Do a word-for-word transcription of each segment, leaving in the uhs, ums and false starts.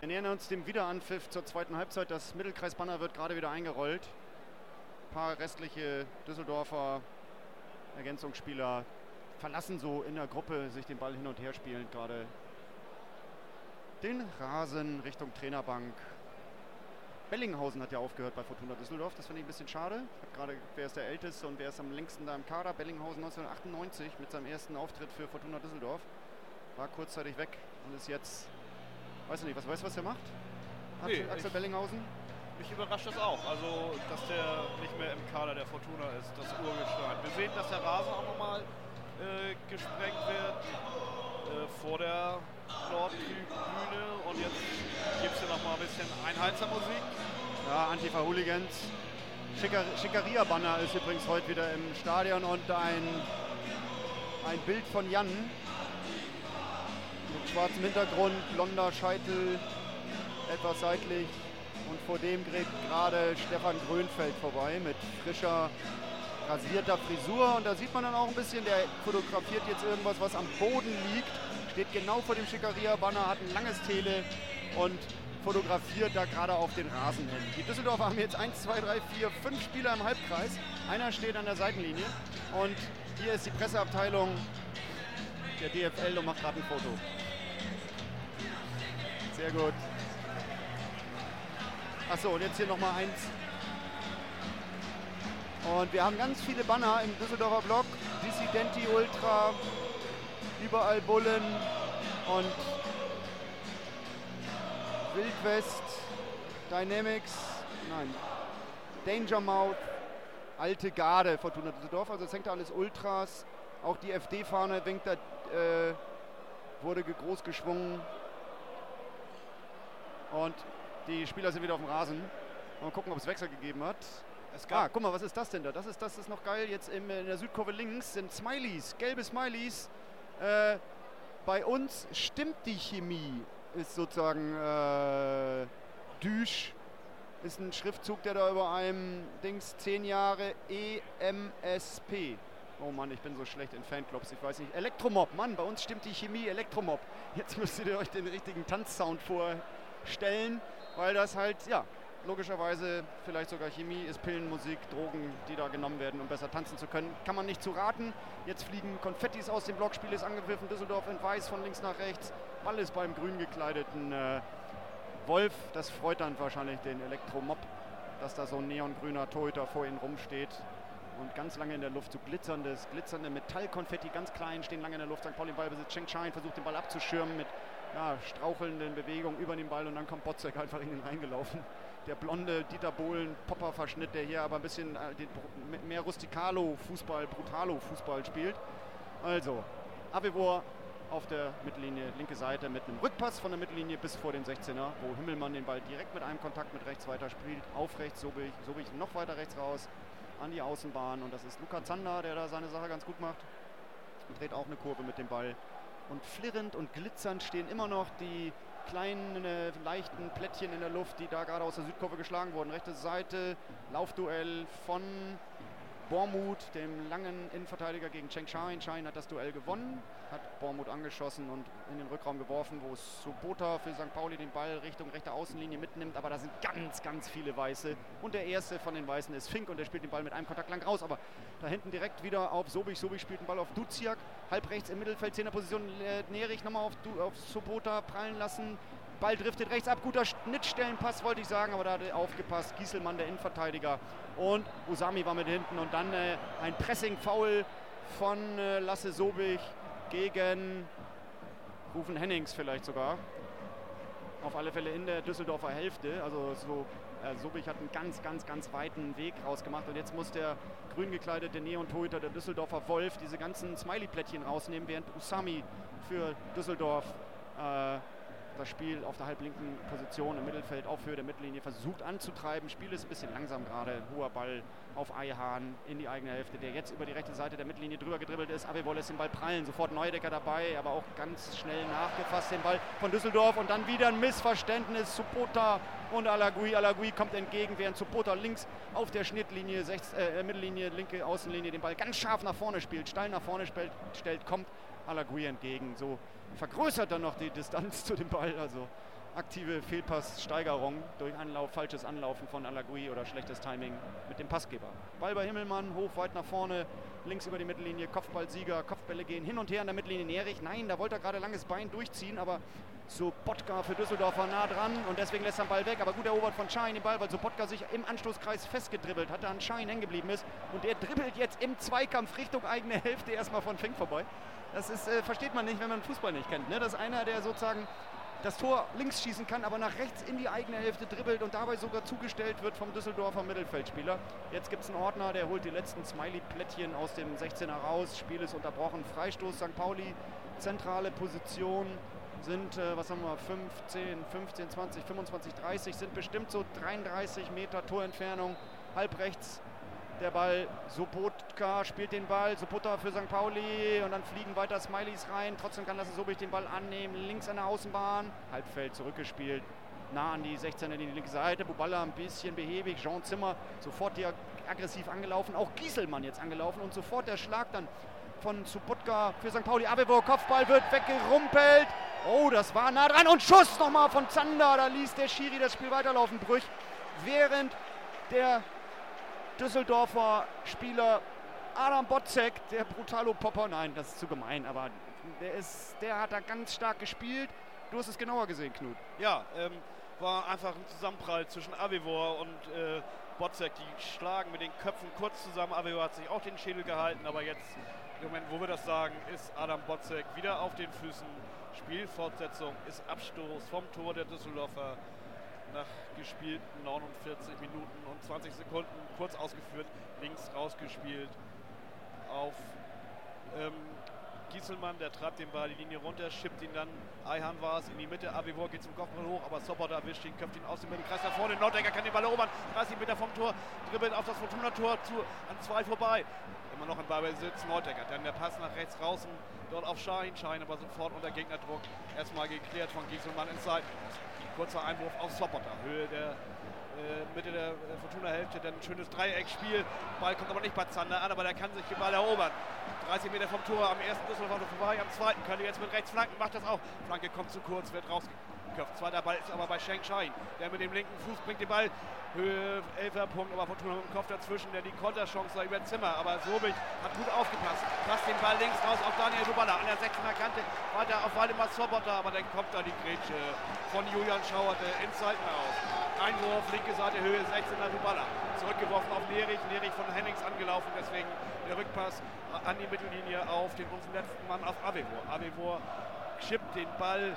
Wir nähern uns dem Wiederanpfiff zur zweiten Halbzeit. Das Mittelkreisbanner wird gerade wieder eingerollt. Ein paar restliche Düsseldorfer Ergänzungsspieler verlassen so in der Gruppe sich den Ball hin und her spielend gerade den Rasen Richtung Trainerbank. Bellinghausen hat ja aufgehört bei Fortuna Düsseldorf. Das finde ich ein bisschen schade. Ich habe gerade, wer ist der Älteste und wer ist am längsten da im Kader? Bellinghausen neunzehnhundertachtundneunzig mit seinem ersten Auftritt für Fortuna Düsseldorf. War kurzzeitig weg und ist jetzt, weiß ich nicht, was weißt du, was er macht? Axel, Nee, Axel ich, Bellinghausen? Mich überrascht das auch, also dass der nicht mehr im Kader der Fortuna ist, das Urgestein. Wir sehen, dass der Rasen auch nochmal äh, gesprengt wird äh, vor der Nordtribüne und jetzt gibt es hier nochmal ein bisschen Einheizermusik. Ja, Antifa-Hooligans. Schickeria-Banner ist übrigens heute wieder im Stadion und ein, ein Bild von Jan mit schwarzem Hintergrund, blonder Scheitel, etwas seitlich. Und vor dem geht gerade Stefan Grönfeld vorbei mit frischer, rasierter Frisur. Und da sieht man dann auch ein bisschen, der fotografiert jetzt irgendwas, was am Boden liegt. Steht genau vor dem Schickeria-Banner, hat ein langes Tele und fotografiert da gerade auf den Rasen hin. Die Düsseldorfer haben jetzt eins, zwei, drei, vier, fünf Spieler im Halbkreis. Einer steht an der Seitenlinie. Und hier ist die Presseabteilung der D F L und macht gerade ein Foto. Sehr gut. Achso, und jetzt hier nochmal eins. Und wir haben ganz viele Banner im Düsseldorfer Block. Dissidenti Ultra, überall Bullen und Wildwest, Dynamics, nein, Danger Mouth, alte Garde, Fortuna Düsseldorf. Also es hängt da alles Ultras. Auch die F D-Fahne winkt da, äh, wurde groß geschwungen. Und die Spieler sind wieder auf dem Rasen. Mal gucken, ob es Wechsel gegeben hat. Es gab ah, guck mal, was ist das denn da? Das ist, das ist noch geil. Jetzt im, in der Südkurve links sind Smileys, gelbe Smileys. Äh, bei uns stimmt die Chemie, ist sozusagen äh, Düsch. Ist ein Schriftzug, der da über einem Dings zehn Jahre E M S P. Oh Mann, ich bin so schlecht in Fanclubs, ich weiß nicht. Elektromob, Mann, bei uns stimmt die Chemie, Elektromob. Jetzt müsstet ihr euch den richtigen Tanzsound vorstellen. Weil das halt, ja, logischerweise vielleicht sogar Chemie ist, Pillenmusik, Drogen, die da genommen werden, um besser tanzen zu können. Kann man nicht zu raten. Jetzt fliegen Konfettis aus dem Block, Spiel ist angepfiffen, Düsseldorf in weiß von links nach rechts. Ball ist beim grün gekleideten äh, Wolf. Das freut dann wahrscheinlich den Elektromob, dass da so ein neongrüner Torhüter vor ihnen rumsteht. Und ganz lange in der Luft, so glitzerndes, glitzernde Metallkonfetti, ganz klein, stehen lange in der Luft. Sankt Pauli im Ballbesitz, Cheng Chain versucht den Ball abzuschirmen mit ja, strauchelnden Bewegungen über den Ball und dann kommt Botzek einfach in ihn reingelaufen. Der blonde Dieter Bohlen-Popper-Verschnitt, der hier aber ein bisschen äh, den, mehr Rusticalo-Fußball, Brutalo-Fußball spielt. Also, Avevor auf der Mittellinie, linke Seite mit einem Rückpass von der Mittellinie bis vor den sechzehner, wo Himmelmann den Ball direkt mit einem Kontakt mit rechts weiter spielt. Auf rechts, Sobich, Sobich noch weiter rechts raus an die Außenbahn und das ist Luca Zander, der da seine Sache ganz gut macht. Und dreht auch eine Kurve mit dem Ball. Und flirrend und glitzernd stehen immer noch die kleinen, äh, leichten Plättchen in der Luft, die da gerade aus der Südkurve geschlagen wurden. Rechte Seite, Laufduell von Bormuth, dem langen Innenverteidiger gegen Cheng Chain. Chain hat das Duell gewonnen, hat Bormuth angeschossen und in den Rückraum geworfen, wo Sobota für Sankt Pauli den Ball Richtung rechte Außenlinie mitnimmt. Aber da sind ganz, ganz viele Weiße. Und der erste von den Weißen ist Fink und der spielt den Ball mit einem Kontakt lang raus. Aber da hinten direkt wieder auf Sobich. Sobich spielt den Ball auf Duziak. Halb rechts im Mittelfeld, Zehnerposition. Äh, Nerich nochmal auf, auf Sobota prallen lassen. Ball driftet rechts ab, guter Schnittstellenpass wollte ich sagen, aber da hat er aufgepasst. Gieselmann, der Innenverteidiger, und Usami war mit hinten und dann äh, ein Pressing-Foul von äh, Lasse Sobich gegen Rufen Hennings vielleicht sogar. Auf alle Fälle in der Düsseldorfer Hälfte, also so, äh, Sobich hat einen ganz, ganz, ganz weiten Weg rausgemacht und jetzt muss der grün gekleidete Neon-Torhüter, der Düsseldorfer Wolf, diese ganzen Smiley-Plättchen rausnehmen, während Usami für Düsseldorf äh, das Spiel auf der halblinken Position im Mittelfeld auf Höhe der Mittellinie versucht anzutreiben. Spiel ist ein bisschen langsam gerade. Hoher Ball auf Eihahn in die eigene Hälfte, der jetzt über die rechte Seite der Mittellinie drüber gedribbelt ist. Avevor lässt den Ball prallen. Sofort Neudecker dabei, aber auch ganz schnell nachgefasst den Ball von Düsseldorf und dann wieder ein Missverständnis. Supota und Alagui. Alagui kommt entgegen, während Supota links auf der Schnittlinie, sechs, äh, Mittellinie, linke Außenlinie den Ball ganz scharf nach vorne spielt, steil nach vorne stellt, stellt kommt Alagui entgegen. So vergrößert dann noch die Distanz zu dem Ball. Also aktive Fehlpasssteigerung durch Anlauf, falsches Anlaufen von Alagui oder schlechtes Timing mit dem Passgeber. Ball bei Himmelmann, hoch, weit nach vorne, links über die Mittellinie, Kopfballsieger, Kopfbälle gehen hin und her an der Mittellinie. Nerich, nein, da wollte er gerade langes Bein durchziehen, aber Sobotka für Düsseldorf war nah dran und deswegen lässt er den Ball weg, aber gut erobert von Schein den Ball, weil Sobotka sich im Anstoßkreis festgedribbelt hat, da an Schein hängen geblieben ist und der dribbelt jetzt im Zweikampf Richtung eigene Hälfte erstmal von Fink vorbei. Das ist, äh, versteht man nicht, wenn man Fußball nicht kennt, ne? Das ist einer, der sozusagen das Tor links schießen kann, aber nach rechts in die eigene Hälfte dribbelt und dabei sogar zugestellt wird vom Düsseldorfer Mittelfeldspieler. Jetzt gibt es einen Ordner, der holt die letzten Smiley-Plättchen aus dem sechzehner raus. Spiel ist unterbrochen. Freistoß Sankt Pauli, zentrale Position sind, äh, was haben wir, fünfzehn, fünfzehn, zwanzig, fünfundzwanzig, dreißig, sind bestimmt so dreiunddreißig Meter Torentfernung, halb rechts. Der Ball, Sobotka spielt den Ball, Sobotka für Sankt Pauli und dann fliegen weiter Smileys rein. Trotzdem kann Lasse Sobich den Ball annehmen, links an der Außenbahn, Halbfeld zurückgespielt, nah an die sechzehner, die linke Seite. Buballa ein bisschen behäbig, Jean Zimmer sofort hier aggressiv angelaufen, auch Gieselmann jetzt angelaufen und sofort der Schlag dann von Sobotka für Sankt Pauli. Avevo, Kopfball wird weggerumpelt. Oh, das war nah dran und Schuss nochmal von Zander, da ließ der Schiri das Spiel weiterlaufen, Brüch, während der Düsseldorfer Spieler Adam Botzek, der Brutalo-Popper, nein, das ist zu gemein, aber der, ist, der hat da ganz stark gespielt. Du hast es genauer gesehen, Knut. Ja, ähm, war einfach ein Zusammenprall zwischen Avivor und äh, Botzek. Die schlagen mit den Köpfen kurz zusammen. Avivor hat sich auch den Schädel gehalten, aber jetzt, im Moment, wo wir das sagen, ist Adam Botzek wieder auf den Füßen. Spielfortsetzung ist Abstoß vom Tor der Düsseldorfer. Nach gespielten neunundvierzig Minuten und zwanzig Sekunden kurz ausgeführt, links rausgespielt auf ähm, Gieselmann, der treibt den Ball die Linie runter, schippt ihn dann, Eihan war es, in die Mitte, Avivor geht zum Kopfball hoch, aber Sobotka erwischt ihn, köpft ihn aus dem Mittelkreis nach vorne, Norddecker kann den Ball erobern, dreißig Meter vom Tor, dribbelt auf das Fortuna-Tor zu, an zwei vorbei, immer noch im Ballbesitz, Norddecker, dann der Pass nach rechts draußen, dort auf Schein, Schein aber sofort unter Gegnerdruck, erstmal geklärt von Gieselmann ins Seitenpost. Kurzer Einwurf auf Sobotka, Höhe der äh, Mitte der äh, Fortuna-Hälfte, dann ein schönes Dreieckspiel. Ball kommt aber nicht bei Zander an, aber der kann sich den Ball erobern. dreißig Meter vom Tor, am ersten Düsseldorfer vorbei, am zweiten könnte jetzt mit rechts flanken, macht das auch. Flanke kommt zu kurz, wird rausgeköpft. Zweiter Ball ist aber bei Schenk Schein, der mit dem linken Fuß bringt den Ball. Höhe, elfer Punkt, aber Fortuna mit dem Kopf dazwischen, der die Konterchance da über Zimmer. Aber Sobich hat gut aufgepasst. Passt den Ball links raus auf Daniel Buballa an der sechzehner Kante. Weiter auf Waldemar Sobotka, aber dann kommt da die Grätsche von Julian Schauerte ins Seitenhaus. Einwurf, linke Seite, Höhe sechzehner Buballa. Zurückgeworfen auf Nerich. Nerich von Hennings angelaufen, deswegen der Rückpass an die Mittellinie auf den unseren letzten Mann auf Avivor. Avivor schippt den Ball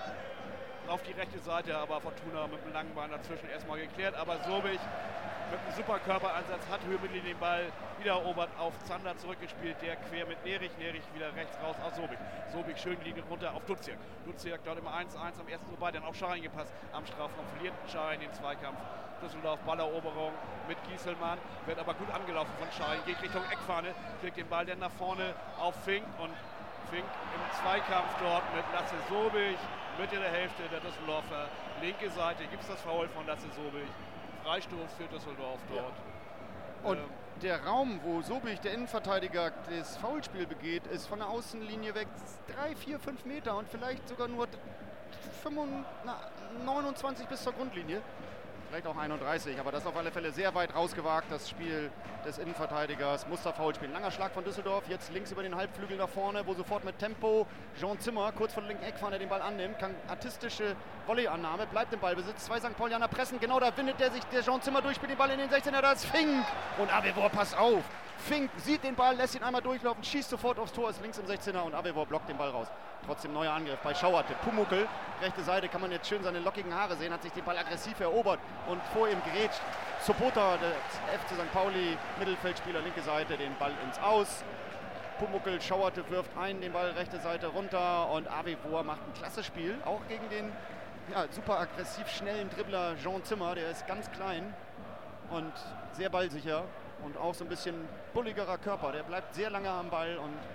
auf die rechte Seite, aber Fortuna mit dem langen Bein dazwischen erstmal geklärt, aber Sobich mit einem super Körpereinsatz hat Höhe mit den Ball wieder erobert, auf Zander zurückgespielt, der quer mit Nerich, Nerich wieder rechts raus auf Sobich. Sobich schön Linie runter auf Duziak. Duziak dort immer eins eins am ersten vorbei, dann auf Schein gepasst, am Strafraum verliert Schein den Zweikampf. Düsseldorf, Balleroberung mit Gieselmann, wird aber gut angelaufen von Schein, geht Richtung Eckfahne, kriegt den Ball dann nach vorne auf Fink und Fink im Zweikampf dort mit Lasse Sobich. Mitte der Hälfte der Düsseldorfer, linke Seite gibt es das Foul von Lasse Sobich. Freistoß für Düsseldorf dort. Ja. Und ähm, der Raum, wo Sobich, der Innenverteidiger, das Foulspiel begeht, ist von der Außenlinie weg drei, vier, fünf Meter und vielleicht sogar nur neunundzwanzig bis zur Grundlinie. Vielleicht auch einunddreißig, aber das ist auf alle Fälle sehr weit rausgewagt, das Spiel des Innenverteidigers. Musterfoulspiel. Langer Schlag von Düsseldorf, jetzt links über den Halbflügel nach vorne, wo sofort mit Tempo Jean Zimmer kurz vor der linken Eckfahne den Ball annimmt. Kann artistische Volleyannahme, bleibt im Ballbesitz. Zwei Sankt Paulianer pressen, genau da windet der sich der Jean Zimmer durch, spielt den Ball in den sechzehner, da ist Fink. Und Avivor, pass auf. Fink sieht den Ball, lässt ihn einmal durchlaufen, schießt sofort aufs Tor, ist links im sechzehner und Avivor blockt den Ball raus. Trotzdem neuer Angriff bei Schauerte. Pumuckl, rechte Seite, kann man jetzt schön seine lockigen Haare sehen, hat sich den Ball aggressiv erobert und vor ihm gerätscht. Sobotka, der F C Sankt Pauli, Mittelfeldspieler, linke Seite, den Ball ins Aus. Pumuckl, Schauerte wirft ein, den Ball rechte Seite runter und Avivor macht ein klasse Spiel, auch gegen den ja, super aggressiv schnellen Dribbler Jean Zimmer, der ist ganz klein und sehr ballsicher und auch so ein bisschen bulligerer Körper, der bleibt sehr lange am Ball und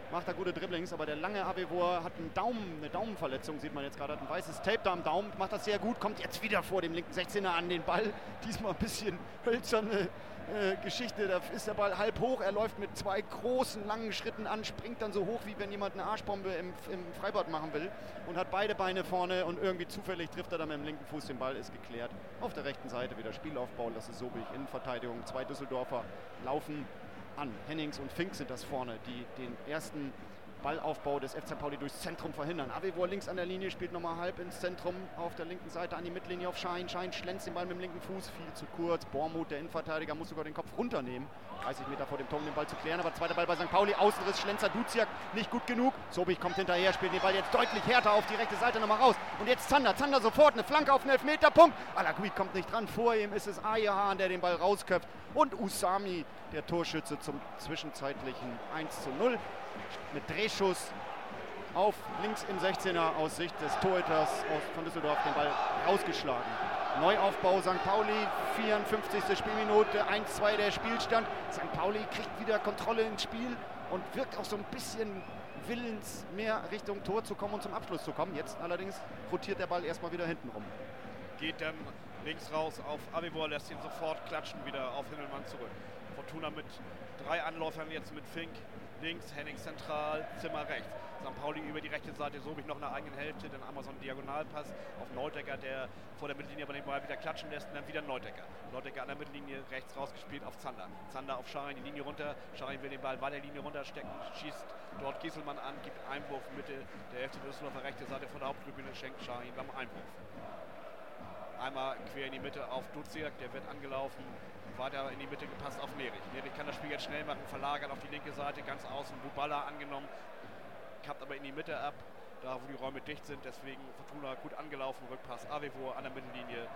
macht da gute Dribblings, aber der lange Avevor hat einen Daumen, eine Daumenverletzung, sieht man jetzt gerade, hat ein weißes Tape da am Daumen, macht das sehr gut, kommt jetzt wieder vor dem linken sechzehner an den Ball, diesmal ein bisschen hölzerne äh, Geschichte, da ist der Ball halb hoch, er läuft mit zwei großen, langen Schritten an, springt dann so hoch, wie wenn jemand eine Arschbombe im, im Freibad machen will und hat beide Beine vorne und irgendwie zufällig trifft er dann mit dem linken Fuß den Ball, ist geklärt. Auf der rechten Seite wieder Spielaufbau, das ist Sobich, Innenverteidigung, zwei Düsseldorfer laufen an. Hennings und Fink sind das vorne, die den ersten Ballaufbau des F C Pauli durchs Zentrum verhindern. Avevor links an der Linie, spielt nochmal halb ins Zentrum, auf der linken Seite an die Mittellinie auf Schein. Schein schlänzt den Ball mit dem linken Fuß, viel zu kurz. Bormuth, der Innenverteidiger, muss sogar den Kopf runternehmen. dreißig Meter vor dem Tor, um den Ball zu klären, aber zweiter Ball bei Sankt Pauli, Außenriss, Schlenzer, Duziak, nicht gut genug. Sobich kommt hinterher, spielt den Ball jetzt deutlich härter auf die rechte Seite nochmal raus. Und jetzt Zander, Zander sofort, eine Flanke auf den Elfmeter, Punkt. Alagui kommt nicht dran, vor ihm ist es Ayahan, der den Ball rausköpft. Und Usami, der Torschütze, zum zwischenzeitlichen eins zu null. Mit Drehschuss auf links im sechzehner aus Sicht des Torhüters von Düsseldorf den Ball rausgeschlagen. Neuaufbau Sankt Pauli, vierundfünfzigste Spielminute, eins zu zwei der Spielstand. Sankt Pauli kriegt wieder Kontrolle ins Spiel und wirkt auch so ein bisschen willens, mehr Richtung Tor zu kommen und zum Abschluss zu kommen. Jetzt allerdings rotiert der Ball erstmal wieder hinten rum. Geht dann links raus auf Avevor, lässt ihn sofort klatschen wieder auf Himmelmann zurück. Fortuna mit drei Anläufern jetzt mit Fink links, Hennings zentral, Zimmer rechts. Sankt Pauli über die rechte Seite, Sobich noch in der eigenen Hälfte, dann einmal so ein Diagonalpass auf Neudecker, der vor der Mittellinie aber den Ball wieder klatschen lässt und dann wieder Neudecker. Neudecker an der Mittellinie rechts rausgespielt auf Zander. Zander auf Scharin, die Linie runter, Scharin will den Ball bei der Linie runterstecken, schießt dort Gieselmann an, gibt Einwurf Mitte der Hälfte der Düsseldorfer rechte Seite von der Haupttribüne, schenkt Scharin beim Einwurf. Einmal quer in die Mitte auf Duziak, der wird angelaufen, weiter in die Mitte gepasst auf Nerich. Nerich kann das Spiel jetzt schnell machen, verlagert auf die linke Seite, ganz außen, Bubala angenommen, kappt aber in die Mitte ab, da wo die Räume dicht sind, deswegen Fortuna gut angelaufen, Rückpass Avevor an der Mittellinie,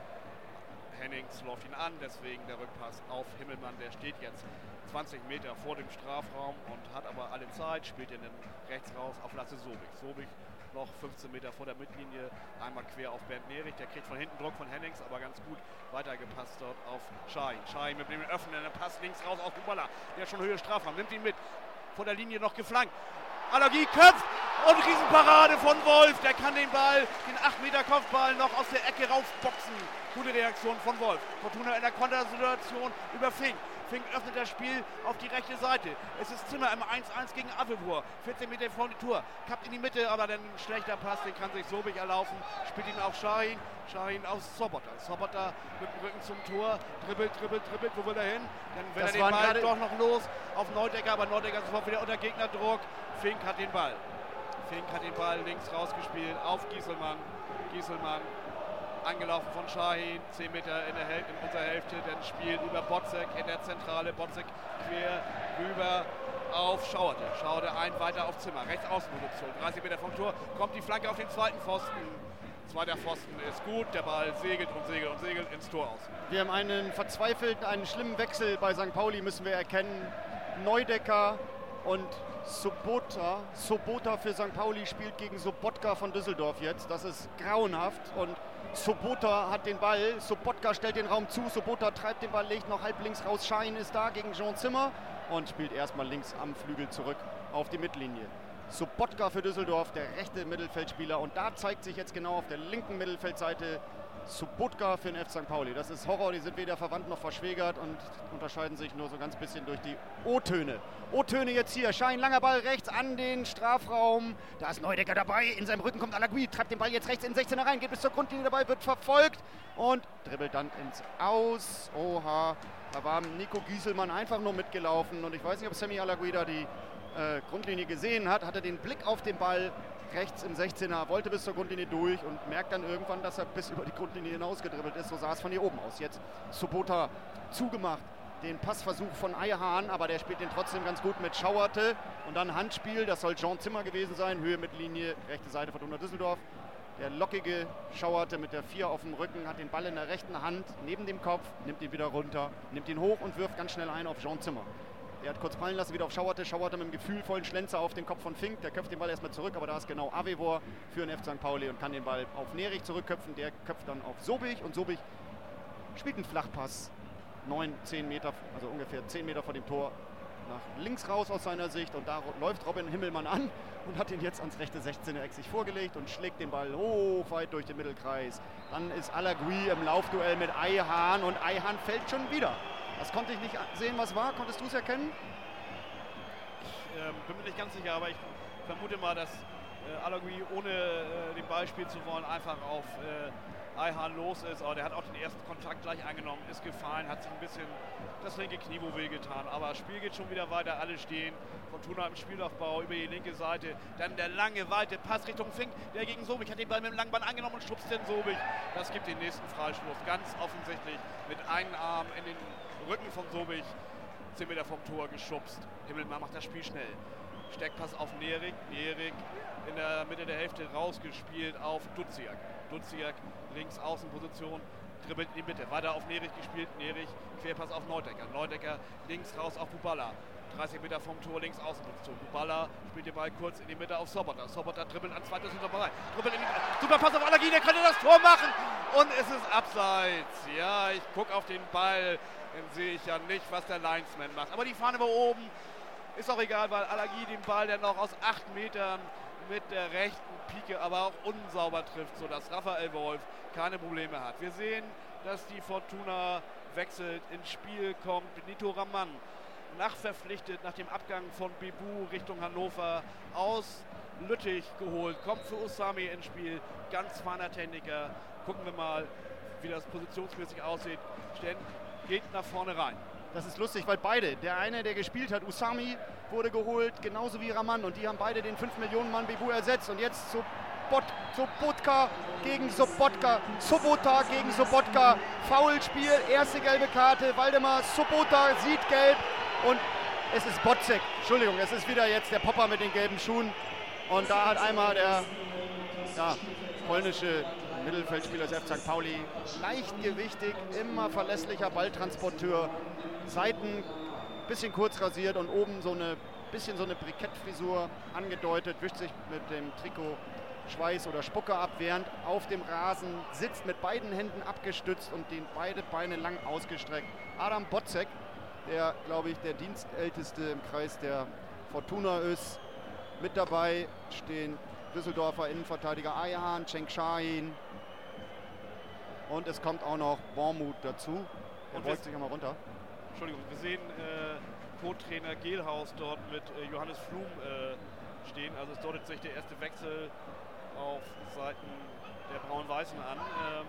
Hennings läuft ihn an, deswegen der Rückpass auf Himmelmann, der steht jetzt zwanzig Meter vor dem Strafraum und hat aber alle Zeit, spielt ihn dann rechts raus auf Lasse Sobich. Sobich noch fünfzehn Meter vor der Mittellinie, einmal quer auf Bernd Nerich, der kriegt von hinten Druck von Hennings, aber ganz gut weitergepasst dort auf Schein. Schein mit dem Öffnen, der Pass links raus auf Bubala, der schon Höhe Strafraum, nimmt ihn mit, vor der Linie noch geflankt. Allergie köpft und Riesenparade von Wolf, der kann den Ball, den acht Meter Kopfball noch aus der Ecke rausboxen. Gute Reaktion von Wolf. Fortuna in der Kontersituation über Fink. Fink öffnet das Spiel auf die rechte Seite. Es ist Zimmer im eins eins gegen Avevor. vierzehn Meter vor die Tour. Kappt in die Mitte, aber dann ein schlechter Pass, den kann sich Sobich erlaufen. Spielt ihn auf Schahin. Schahin aus Sobotta. Sobotta mit dem Rücken zum Tor. Dribbelt, dribbelt, dribbelt. Wo will er hin? Dann will das er den Ball doch noch los auf Neudecker, aber Neudecker sofort wieder unter Gegnerdruck. Fink hat den Ball. Fink hat den Ball links rausgespielt auf Gieselmann. Gieselmann angelaufen von Schahin, zehn Meter in, der Häl in unserer Hälfte, dann spielt über Botzek in der Zentrale, Botzek quer rüber auf Schauerte. Schauerte ein, weiter auf Zimmer, rechts Außenposition, dreißig Meter vom Tor, kommt die Flanke auf den zweiten Pfosten. Zweiter Pfosten ist gut, der Ball segelt und segelt und segelt ins Tor aus. Wir haben einen verzweifelten, einen schlimmen Wechsel bei Sankt Pauli, müssen wir erkennen. Neudecker und Sobota. Sobota für Sankt Pauli spielt gegen Sobotka von Düsseldorf jetzt. Das ist grauenhaft und Sobota hat den Ball, Sobotka stellt den Raum zu, Sobota treibt den Ball, legt noch halb links raus, Schein ist da gegen Jean Zimmer und spielt erstmal links am Flügel zurück auf die Mittellinie. Sobotka für Düsseldorf, der rechte Mittelfeldspieler und da zeigt sich jetzt genau auf der linken Mittelfeldseite Sobotka für den F C Sankt Pauli. Das ist Horror, die sind weder verwandt noch verschwägert und unterscheiden sich nur so ganz bisschen durch die O-Töne. O-Töne jetzt hier, Schein, langer Ball rechts an den Strafraum. Da ist Neudecker dabei, in seinem Rücken kommt Alagui, treibt den Ball jetzt rechts in den sechzehner rein, geht bis zur Grundlinie dabei, wird verfolgt und dribbelt dann ins Aus. Oha, da war Nico Gieselmann einfach nur mitgelaufen und ich weiß nicht, ob Sammy Alagui da die äh, Grundlinie gesehen hat, hatte den Blick auf den Ball rechts im sechzehner, wollte bis zur Grundlinie durch und merkt dann irgendwann, dass er bis über die Grundlinie hinaus gedribbelt ist. So sah es von hier oben aus. Jetzt Sobota zugemacht, den Passversuch von Ayahan, aber der spielt den trotzdem ganz gut mit Schauerte. Und dann Handspiel, das soll Jean Zimmer gewesen sein, Höhe Mittellinie, rechte Seite von Fortuna Düsseldorf. Der lockige Schauerte mit der vier auf dem Rücken, hat den Ball in der rechten Hand, neben dem Kopf, nimmt ihn wieder runter, nimmt ihn hoch und wirft ganz schnell ein auf Jean Zimmer. Der hat kurz fallen lassen, wieder auf Schauerte. Schauerte mit einem gefühlvollen Schlenzer auf den Kopf von Fink. Der köpft den Ball erstmal zurück, aber da ist genau Avevor für den F C Sankt Pauli und kann den Ball auf Nerich zurückköpfen. Der köpft dann auf Sobich und Sobich spielt einen Flachpass. neun, zehn Meter, also ungefähr zehn Meter vor dem Tor nach links raus aus seiner Sicht und da läuft Robin Himmelmann an und hat ihn jetzt ans rechte sechzehner-Eck sich vorgelegt und schlägt den Ball hoch weit durch den Mittelkreis. Dann ist Alagui im Laufduell mit Ayhan und Ayhan fällt schon wieder. Das konnte ich nicht sehen, was war. Konntest du es erkennen? Ich äh, bin mir nicht ganz sicher, aber ich vermute mal, dass äh, Alagui, ohne äh, den Ball spielen zu wollen, einfach auf äh, Ayhan los ist. Aber der hat auch den ersten Kontakt gleich eingenommen, ist gefallen, hat sich ein bisschen das linke Knie wohl wehgetan. Aber das Spiel geht schon wieder weiter, alle stehen. Fortuna im Spielaufbau über die linke Seite. Dann der lange, weite Pass Richtung Fink, der gegen Sobich hat den Ball mit dem langen Ball angenommen und schubst den Sobich. Das gibt den nächsten Freistoß. Ganz offensichtlich mit einem Arm in den Rücken von Sobich. zehn Meter vom Tor geschubst. Himmelmann macht das Spiel schnell. Steckpass auf Nerik. Nerik in der Mitte der Hälfte rausgespielt auf Duziak. Duziak links Außenposition. Dribbelt in die Mitte. Weiter auf Nerik gespielt. Nerik Querpass auf Neudecker. Neudecker links raus auf Buballa. dreißig Meter vom Tor links Außenposition. Buballa spielt den Ball kurz in die Mitte auf Sobota. Sobota dribbelt an zweites Hinterbereich. Dribbelt in die Super Pass auf Alagui. Der könnte das Tor machen. Und es ist abseits. Ja, ich gucke auf den Ball. Dann sehe ich ja nicht, was der Linesman macht. Aber die Fahne war oben. Ist auch egal, weil Alagui den Ball dann noch aus acht Metern mit der rechten Pike, aber auch unsauber trifft, sodass Raphael Wolf keine Probleme hat. Wir sehen, dass die Fortuna wechselt, ins Spiel kommt Benito Raman, nachverpflichtet nach dem Abgang von Bebu Richtung Hannover, aus Lüttich geholt, kommt für Usami ins Spiel, ganz feiner Techniker. Gucken wir mal, wie das positionsmäßig aussieht. Sten geht nach vorne rein. Das ist lustig, weil beide, der eine, der gespielt hat, Usami, wurde geholt, genauso wie Raman. Und die haben beide den fünf Millionen Mann Bebu ersetzt. Und jetzt Sobot, Sobotka gegen Sobotka, Sobota gegen Sobotka. Foulspiel, erste gelbe Karte. Waldemar Sobota sieht gelb. Und es ist Botzek. Entschuldigung, es ist wieder jetzt der Popper mit den gelben Schuhen. Und da hat einmal der ja, polnische Mittelfeldspieler des F C Sankt Pauli, leichtgewichtig, immer verlässlicher Balltransporteur, Seiten bisschen kurz rasiert und oben so eine bisschen so eine Brikettfrisur angedeutet, wischt sich mit dem Trikot Schweiß oder Spucke ab, während auf dem Rasen sitzt mit beiden Händen abgestützt und den beide Beine lang ausgestreckt. Adam Botzek, der, glaube ich, der Dienstälteste im Kreis der Fortuna ist. Mit dabei stehen Düsseldorfer Innenverteidiger Ayhan, Cenk Şahin und es kommt auch noch Bormuth dazu. Er beugt sich einmal runter. Entschuldigung, wir sehen äh, Co-Trainer Gehlhaus dort mit äh, Johannes Flum äh, stehen. Also es deutet sich der erste Wechsel auf Seiten der Braun-Weißen an. Ähm,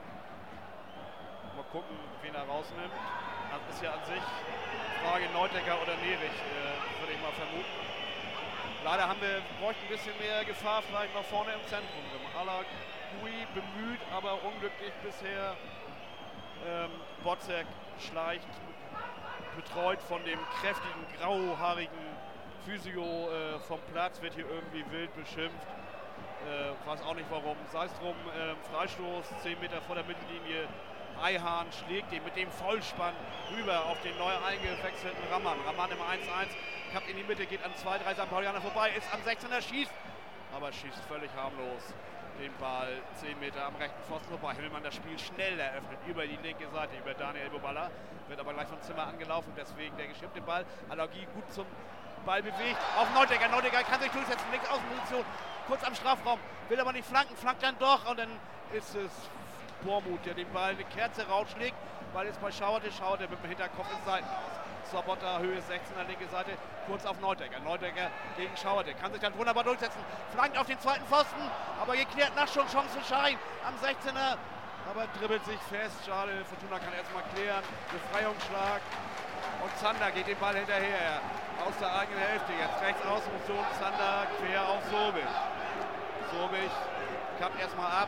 mal gucken, wen er rausnimmt. Das ist ja an sich Frage Neudecker oder Nerich, äh, würde ich mal vermuten. Leider haben wir, bräuchten ein bisschen mehr Gefahr vielleicht nach vorne im Zentrum. Alagui bemüht, aber unglücklich bisher. Ähm, Botzek schleicht, betreut von dem kräftigen, grauhaarigen Physio äh, vom Platz, wird hier irgendwie wild beschimpft. Äh, weiß auch nicht warum. Sei es drum, äh, Freistoß, zehn Meter vor der Mittellinie. Ayhan schlägt den mit dem Vollspann rüber auf den neu eingewechselten Raman. Raman im eins eins, Kapp in die Mitte, geht an zwei, drei Sankt Paulianer vorbei, ist am sechzehner, schießt, aber schießt völlig harmlos den Ball zehn Meter am rechten Pfosten vorbei. Himmelmann das Spiel schnell eröffnet über die linke Seite, über Daniel Buballa, wird aber gleich von Zimmer angelaufen, deswegen der geschippte Ball. Alagui gut zum Ball bewegt, auf Neudecker, Neudecker kann sich durchsetzen, links Außenposition, kurz am Strafraum, will aber nicht flanken, flankt dann doch und dann ist es Bormuth, der den Ball eine Kerze rausschlägt, Ball ist bei Schauerte, Schauerte mit dem Hinterkopf ins Seitenhaus. Sobota, Höhe sechzehner, linke Seite, kurz auf Neudecker. Neudecker gegen Schauerte, kann sich dann wunderbar durchsetzen, flankt auf den zweiten Pfosten, aber geklärt, Nachschub, Chance für Schein am sechzehner, aber dribbelt sich fest, schade, Fortuna kann erstmal klären, Befreiungsschlag und Zander geht den Ball hinterher, aus der eigenen Hälfte, jetzt rechts Außenposition, Zander quer auf Sobich. Sobich kappt erstmal ab,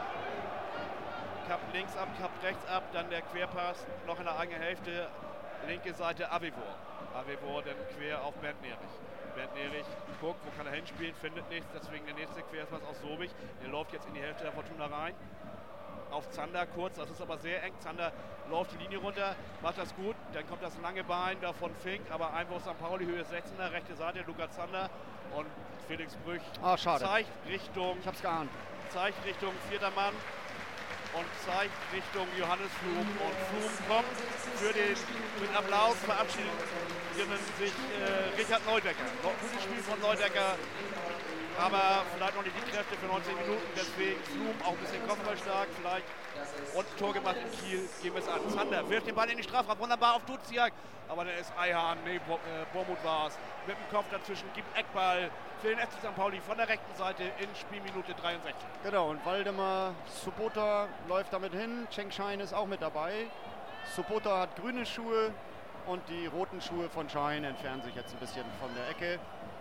kappt links ab, kappt rechts ab, dann der Querpass noch in der eigenen Hälfte, linke Seite Avivor. Avivor dann quer auf Bernd Nerich. Bernd Nerich guckt, wo kann er hinspielen, findet nichts, deswegen der nächste Querpass aus Sobich. Der läuft jetzt in die Hälfte der Fortuna rein. Auf Zander kurz, das ist aber sehr eng. Zander läuft die Linie runter, macht das gut. Dann kommt das lange Bein da von Fink, aber Einwurf Sankt Pauli, Höhe sechzehner, rechte Seite, Luca Zander und Felix Brüch ah, schade. zeigt Richtung, ich hab's geahnt. zeigt Richtung vierter Mann. und zeigt Richtung Johannes Flum. Und Flum kommt für den, mit Applaus verabschieden sich äh, Richard Neudecker. Noch ein gutes Spiel von Neudecker, aber vielleicht noch nicht die Kräfte für neunzig Minuten. Deswegen Flum auch ein bisschen kopfballstark, vielleicht und Tor gemacht in Kiel. Gehen wir es an. Zander wirft den Ball in den Strafraum, wunderbar auf Duziak. Aber der ist Eihahn, nee, Bo äh, Bormuth war es. Mit dem Kopf dazwischen gibt Eckball für den F C Sankt Pauli von der rechten Seite in Spielminute dreiundsechzig. Genau, und Waldemar Sobota läuft damit hin. Cheng Schein ist auch mit dabei. Sobota hat grüne Schuhe und die roten Schuhe von Schein entfernen sich jetzt ein bisschen von der Ecke.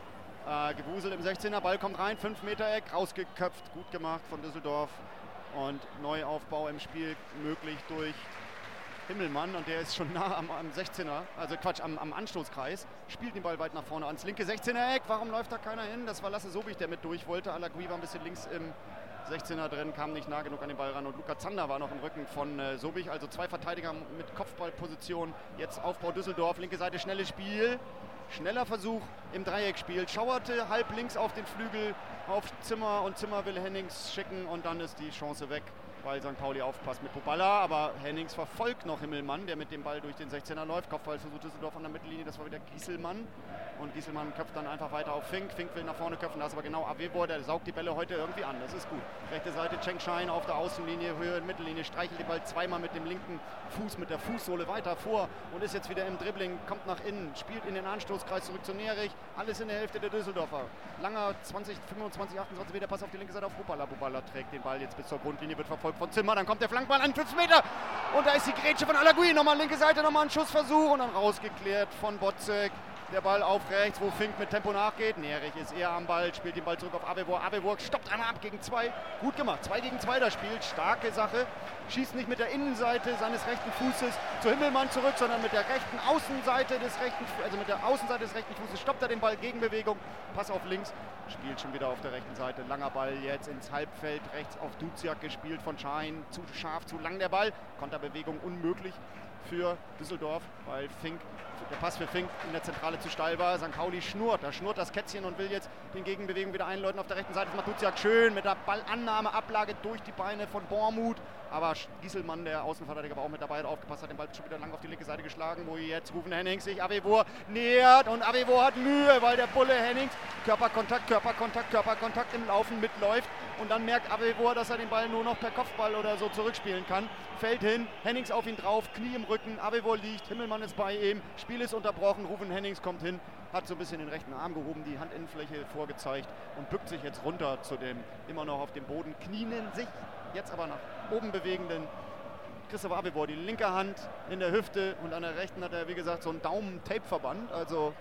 Äh, gewuselt im sechzehner, Ball kommt rein, fünf Meter Eck, rausgeköpft, gut gemacht von Düsseldorf. Und Neuaufbau im Spiel möglich durch Himmelmann, und der ist schon nah am, am sechzehner, also Quatsch, am, am Anstoßkreis, spielt den Ball weit nach vorne ans linke sechzehner Eck. Warum läuft da keiner hin? Das war Lasse Sobich, der mit durch wollte. Alagui war ein bisschen links im sechzehner drin, kam nicht nah genug an den Ball ran, und Luca Zander war noch im Rücken von äh, Sobich. Also zwei Verteidiger mit Kopfballposition. Jetzt Aufbau Düsseldorf, linke Seite, schnelles Spiel. Schneller Versuch im Dreieckspiel. Schauerte halb links auf den Flügel auf Zimmer, und Zimmer will Hennings schicken, und dann ist die Chance weg, weil Sankt Pauli aufpasst mit Buballa. Aber Hennings verfolgt noch Himmelmann, der mit dem Ball durch den sechzehner läuft. Kopfball versucht Düsseldorf an der Mittellinie, das war wieder Gieselmann. Und Gieselmann köpft dann einfach weiter auf Fink. Fink will nach vorne köpfen, das ist aber genau Avevor, der saugt die Bälle heute irgendwie an. Das ist gut. Rechte Seite Cheng Schein auf der Außenlinie, Höhe Mittellinie, streichelt den Ball zweimal mit dem linken Fuß, mit der Fußsohle weiter vor und ist jetzt wieder im Dribbling, kommt nach innen, spielt in den Anstoßkreis zurück zu Nerich. Alles in der Hälfte der Düsseldorfer. Langer zwanzig, fünfundzwanzig, achtundzwanzig Meter Pass auf die linke Seite auf Buballa. Buballa trägt den Ball jetzt bis zur Grundlinie, wird verfolgt von Zimmer. Dann kommt der Flankball an fünf Meter und da ist die Grätsche von Alagui. Nochmal linke Seite, nochmal ein Schussversuch und dann rausgeklärt von Botzek. Der Ball auf rechts, wo Fink mit Tempo nachgeht. Nerich ist eher am Ball, spielt den Ball zurück auf Avevor. Avevor stoppt einmal ab gegen zwei. Gut gemacht. Zwei gegen zwei das Spiel. Starke Sache. Schießt nicht mit der Innenseite seines rechten Fußes zu Himmelmann zurück, sondern mit der rechten Außenseite des rechten, also mit der Außenseite des rechten Fußes stoppt er den Ball. Gegenbewegung. Pass auf links. Spielt schon wieder auf der rechten Seite. Langer Ball jetzt ins Halbfeld. Rechts auf Duziak gespielt von Schein. Zu scharf, zu lang der Ball. Konterbewegung unmöglich für Düsseldorf, weil Fink, der Pass für Fink in der Zentrale zu steil war. Sankt Pauli schnurrt, da schnurrt das Kätzchen und will jetzt den Gegenbewegung wieder einläuten auf der rechten Seite. Das macht Duziak schön mit der Ballannahme, Ablage durch die Beine von Bormuth. Aber Gieselmann, der Außenverteidiger, war auch mit dabei, hat aufgepasst, hat den Ball schon wieder lang auf die linke Seite geschlagen, wo jetzt Rufen Hennings sich Avevor nähert, und Avevor hat Mühe, weil der Bulle Hennings Körperkontakt, Körperkontakt, Körperkontakt im Laufen mitläuft, und dann merkt Avevor, dass er den Ball nur noch per Kopfball oder so zurückspielen kann. Fällt hin, Hennings auf ihn drauf, Knie im Rücken, Avevor liegt, Himmelmann ist bei ihm, Spiel ist unterbrochen, Rufen Hennings kommt hin, hat so ein bisschen den rechten Arm gehoben, die Handinnenfläche vorgezeigt und bückt sich jetzt runter zu dem immer noch auf dem Boden knienden, sich jetzt aber nach oben bewegenden Christopher Avevor. Die linke Hand in der Hüfte, und an der rechten hat er, wie gesagt, so einen Daumen-Tape-Verband. Also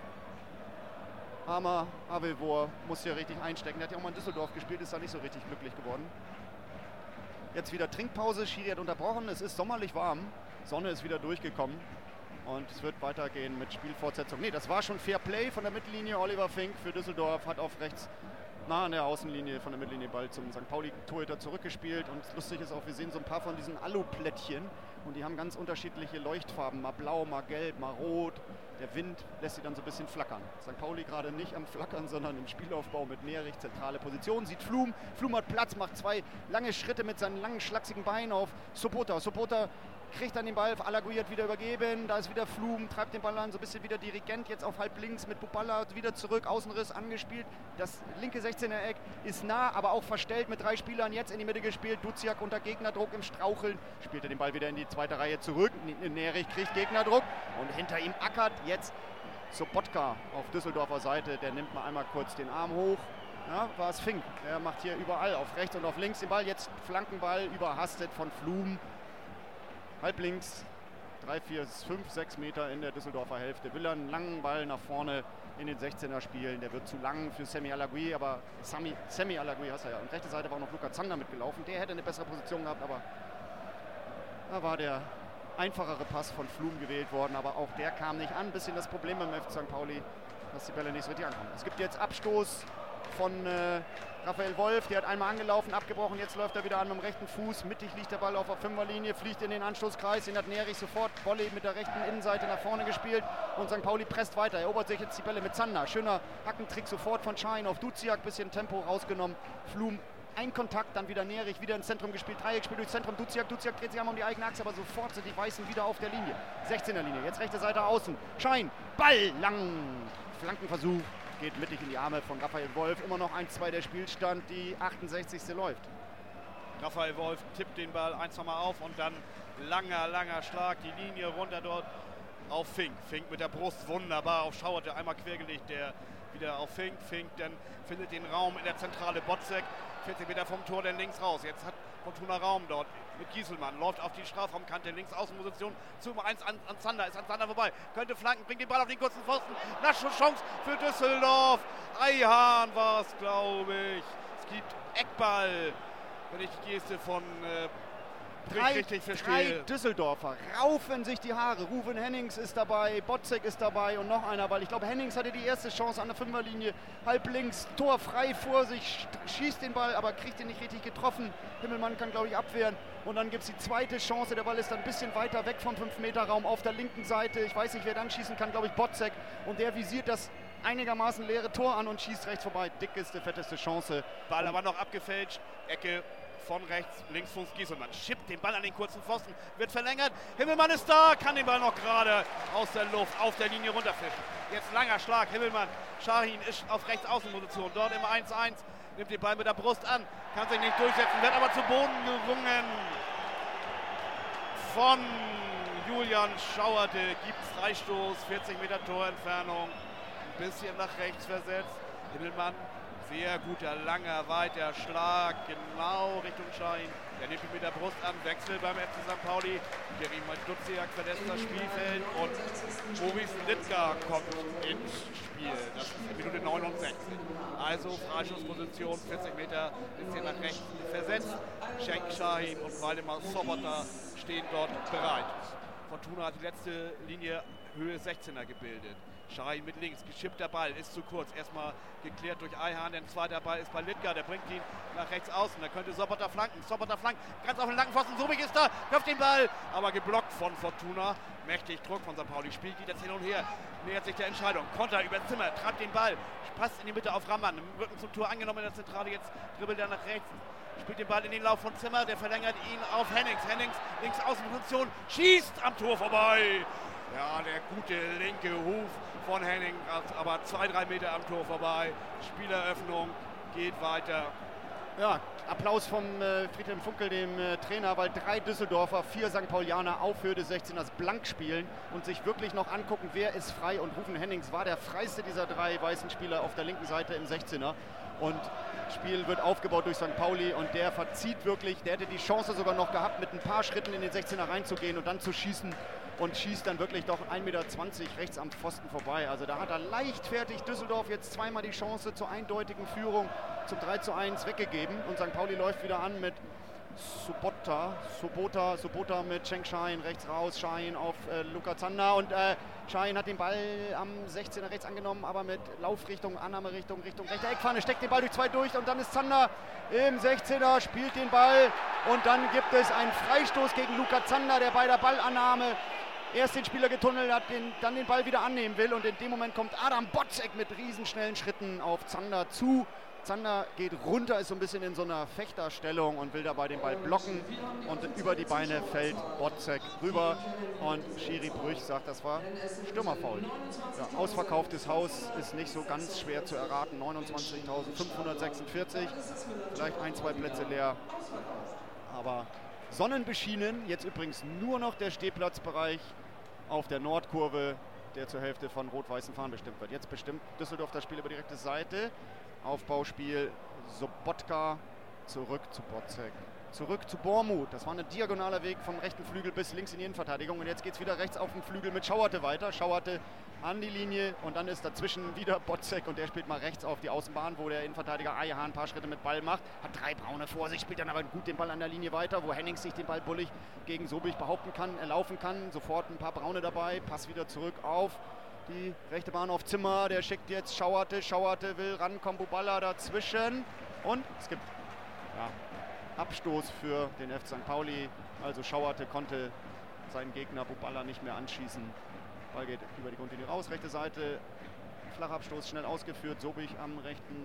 armer Avevor muss hier richtig einstecken. Der hat ja auch mal in Düsseldorf gespielt, ist da nicht so richtig glücklich geworden. Jetzt wieder Trinkpause, Schiri hat unterbrochen, es ist sommerlich warm, Sonne ist wieder durchgekommen und es wird weitergehen mit Spielfortsetzung. Ne, das war schon Fair Play von der Mittellinie. Oliver Fink für Düsseldorf hat auf rechts nah an der Außenlinie von der Mittellinie Ball zum Sankt Pauli-Torhüter zurückgespielt, und lustig ist auch, wir sehen so ein paar von diesen Aluplättchen, und die haben ganz unterschiedliche Leuchtfarben, mal blau, mal gelb, mal rot. Der Wind lässt sie dann so ein bisschen flackern. Sankt Pauli gerade nicht am Flackern, sondern im Spielaufbau mit Nerich, zentrale Position. Sieht Flum, Flum hat Platz, macht zwei lange Schritte mit seinen langen, schlachsigen Beinen auf Sobota. Sobota kriegt dann den Ball, Alagui hat wieder übergeben, da ist wieder Flum, treibt den Ball an, so ein bisschen wieder Dirigent, jetzt auf halb links mit Buballa, wieder zurück, Außenriss angespielt. Das linke sechzehner Eck ist nah, aber auch verstellt mit drei Spielern, jetzt in die Mitte gespielt. Duziak unter Gegnerdruck im Straucheln, spielt er den Ball wieder in die zweite Reihe zurück. Nerich kriegt Gegnerdruck und hinter ihm ackert jetzt Sobotka auf Düsseldorfer Seite, der nimmt mal einmal kurz den Arm hoch. Ja, war es Fink, der macht hier überall auf rechts und auf links den Ball, jetzt Flankenball überhastet von Flum. Halb links, drei, vier, fünf, sechs Meter in der Düsseldorfer Hälfte. Will er einen langen Ball nach vorne in den sechzehner spielen. Der wird zu lang für Sammy Alagui, aber Sammy, Sammy Alagui hast du ja. Und rechte Seite war auch noch Luca Zander mitgelaufen. Der hätte eine bessere Position gehabt, aber da war der einfachere Pass von Flum gewählt worden. Aber auch der kam nicht an. Ein bisschen das Problem beim F C Sankt Pauli, dass die Bälle nicht so richtig ankommen. Es gibt jetzt Abstoß von äh, Raphael Wolf, der hat einmal angelaufen, abgebrochen, jetzt läuft er wieder an mit dem rechten Fuß, mittig liegt der Ball auf der Fünferlinie, fliegt in den Anstoßkreis, den hat Nerich sofort Volley mit der rechten Innenseite nach vorne gespielt, und Sankt Pauli presst weiter, erobert sich jetzt die Bälle mit Zander, schöner Hackentrick sofort von Schein auf Duziak, bisschen Tempo rausgenommen, Flum ein Kontakt, dann wieder Nerich, wieder ins Zentrum gespielt, Dreieckspiel durchs Zentrum, Duziak, Duziak dreht sich einmal um die eigene Achse, aber sofort sind die Weißen wieder auf der Linie. sechzehner Linie, jetzt rechte Seite außen, Schein, Ball, lang, Flankenversuch, geht mittig in die Arme von Raphael Wolf, immer noch eins zwei der Spielstand, die achtundsechzigste läuft. Raphael Wolf tippt den Ball ein, zwei Mal auf und dann langer, langer Schlag, die Linie runter dort auf Fink. Fink mit der Brust wunderbar auf Schauerte, einmal quergelegt, der wieder auf Fink. Fink dann findet den Raum in der Zentrale Botzek, vierzig Meter vom Tor, dann links raus. Jetzt hat Fortuna Raum dort mit Gieselmann, läuft auf die Strafraumkante, links Außenposition, zu eins an, an Zander, ist an Zander vorbei, könnte flanken, bringt den Ball auf den kurzen Pfosten, Nachschusschance für Düsseldorf. Eihahn war es, glaube ich. Es gibt Eckball, wenn ich die Geste von äh, Drei, richtig drei verstehe. Düsseldorfer raufen sich die Haare. Ruven Hennings ist dabei, Botzek ist dabei und noch einer, weil ich glaube, Hennings hatte die erste Chance an der Fünferlinie. Halb links, Tor frei vor sich, schießt den Ball, aber kriegt ihn nicht richtig getroffen. Himmelmann kann, glaube ich, abwehren. Und dann gibt es die zweite Chance. Der Ball ist dann ein bisschen weiter weg vom fünf Meter Raum auf der linken Seite. Ich weiß nicht, wer dann schießen kann, glaube ich, Botzek. Und der visiert das einigermaßen leere Tor an und schießt rechts vorbei. Dickeste, fetteste Chance. Ball aber noch abgefälscht. Ecke von rechts, Linksfuß Gieselmann. Schippt den Ball an den kurzen Pfosten. Wird verlängert. Himmelmann ist da. Kann den Ball noch gerade aus der Luft auf der Linie runterfischen. Jetzt langer Schlag. Himmelmann. Schahin ist auf rechts Außenposition. Dort im eins eins. Nimmt den Ball mit der Brust an. Kann sich nicht durchsetzen. Wird aber zu Boden gerungen. Von Julian Schauerte. Gibt Freistoß. vierzig Meter Torentfernung. Ein bisschen nach rechts versetzt. Himmelmann. Sehr guter, langer, weiter Schlag, genau Richtung Schein. Der nimmt ihn mit der Brust an, Wechsel beim F C Sankt Pauli. Jerima Duziak verlässt das Spielfeld und Boris Litka kommt ins Spiel. Das ist Minute neunundsechzig. Also Freischussposition, vierzig Meter, bisschen nach rechts versetzt. Cenk Şahin und Waldemar Sobota stehen dort bereit. Fortuna hat die letzte Linie Höhe sechzehner gebildet. Şahin mit links, geschippter Ball, ist zu kurz. Erstmal geklärt durch Eihahn, der zweite Ball ist bei Litka, der bringt ihn nach rechts außen. Da könnte Sobota flanken, Sobota flankt, ganz auf den langen Pfosten, Sobich ist da, köpft den Ball, aber geblockt von Fortuna. Mächtig Druck von Sankt Pauli, Spiel geht jetzt hin und her, nähert sich der Entscheidung. Konter über Zimmer, treibt den Ball, passt in die Mitte auf Rammann, im Rücken zum Tor angenommen in der Zentrale, jetzt dribbelt er nach rechts. Spielt den Ball in den Lauf von Zimmer, der verlängert ihn auf Hennings. Hennings links Außenposition, schießt am Tor vorbei. Ja, der gute linke Huf von Henning, aber zwei, drei Meter am Tor vorbei. Spieleröffnung geht weiter. Ja, Applaus vom äh, Friedhelm Funkel, dem äh, Trainer, weil drei Düsseldorfer, vier Sankt Paulianer auf Höhe des sechzehners blank spielen und sich wirklich noch angucken, wer ist frei. Und Ruven Hennings war der freiste dieser drei weißen Spieler auf der linken Seite im sechzehner. Und Spiel wird aufgebaut durch Sankt Pauli und der verzieht wirklich, der hätte die Chance sogar noch gehabt, mit ein paar Schritten in den sechzehner reinzugehen und dann zu schießen und schießt dann wirklich doch ein Meter zwanzig rechts am Pfosten vorbei. Also da hat er leichtfertig Düsseldorf jetzt zweimal die Chance zur eindeutigen Führung zum drei zu eins weggegeben und Sankt Pauli läuft wieder an mit Sobota, Sobota, Sobota mit Cenk Şahin rechts raus, Şahin auf äh, Luka Zander und äh, Şahin hat den Ball am sechzehner rechts angenommen, aber mit Laufrichtung, Annahmerichtung, Richtung rechter Eckfahne, steckt den Ball durch zwei durch und dann ist Zander im sechzehner, spielt den Ball und dann gibt es einen Freistoß gegen Luka Zander, der bei der Ballannahme erst den Spieler getunnelt hat, den, dann den Ball wieder annehmen will und in dem Moment kommt Adam Botzek mit riesenschnellen Schritten auf Zander zu. Zander geht runter, ist so ein bisschen in so einer Fechterstellung und will dabei den Ball blocken und über die Beine fällt Botzek rüber und Schiri Brüch sagt, das war Stürmerfoul. Ja, ausverkauftes Haus ist nicht so ganz schwer zu erraten, neunundzwanzigtausendfünfhundertsechsundvierzig, vielleicht ein, zwei Plätze leer, aber sonnenbeschienen, jetzt übrigens nur noch der Stehplatzbereich auf der Nordkurve, der zur Hälfte von rot-weißen Fahnen bestimmt wird. Jetzt bestimmt Düsseldorf das Spiel über die rechte Seite. Aufbauspiel, Sobotka, zurück zu Botzek, zurück zu Bormuth. Das war ein diagonaler Weg vom rechten Flügel bis links in die Innenverteidigung. Und jetzt geht es wieder rechts auf den Flügel mit Schauerte weiter. Schauerte an die Linie und dann ist dazwischen wieder Botzek und der spielt mal rechts auf die Außenbahn, wo der Innenverteidiger Eihahn ein paar Schritte mit Ball macht. Hat drei Braune vor sich, spielt dann aber gut den Ball an der Linie weiter, wo Hennings sich den Ball bullig gegen Sobich behaupten kann, erlaufen kann. Sofort ein paar Braune dabei, Pass wieder zurück auf die rechte Bahn auf Zimmer, der schickt jetzt Schauerte, Schauerte will rankommen, Buballa dazwischen und es gibt ja, Abstoß für den F C Sankt Pauli, also Schauerte konnte seinen Gegner Buballa nicht mehr anschießen. Ball geht über die Grundlinie raus, rechte Seite, Flachabstoß schnell ausgeführt, Sobich am rechten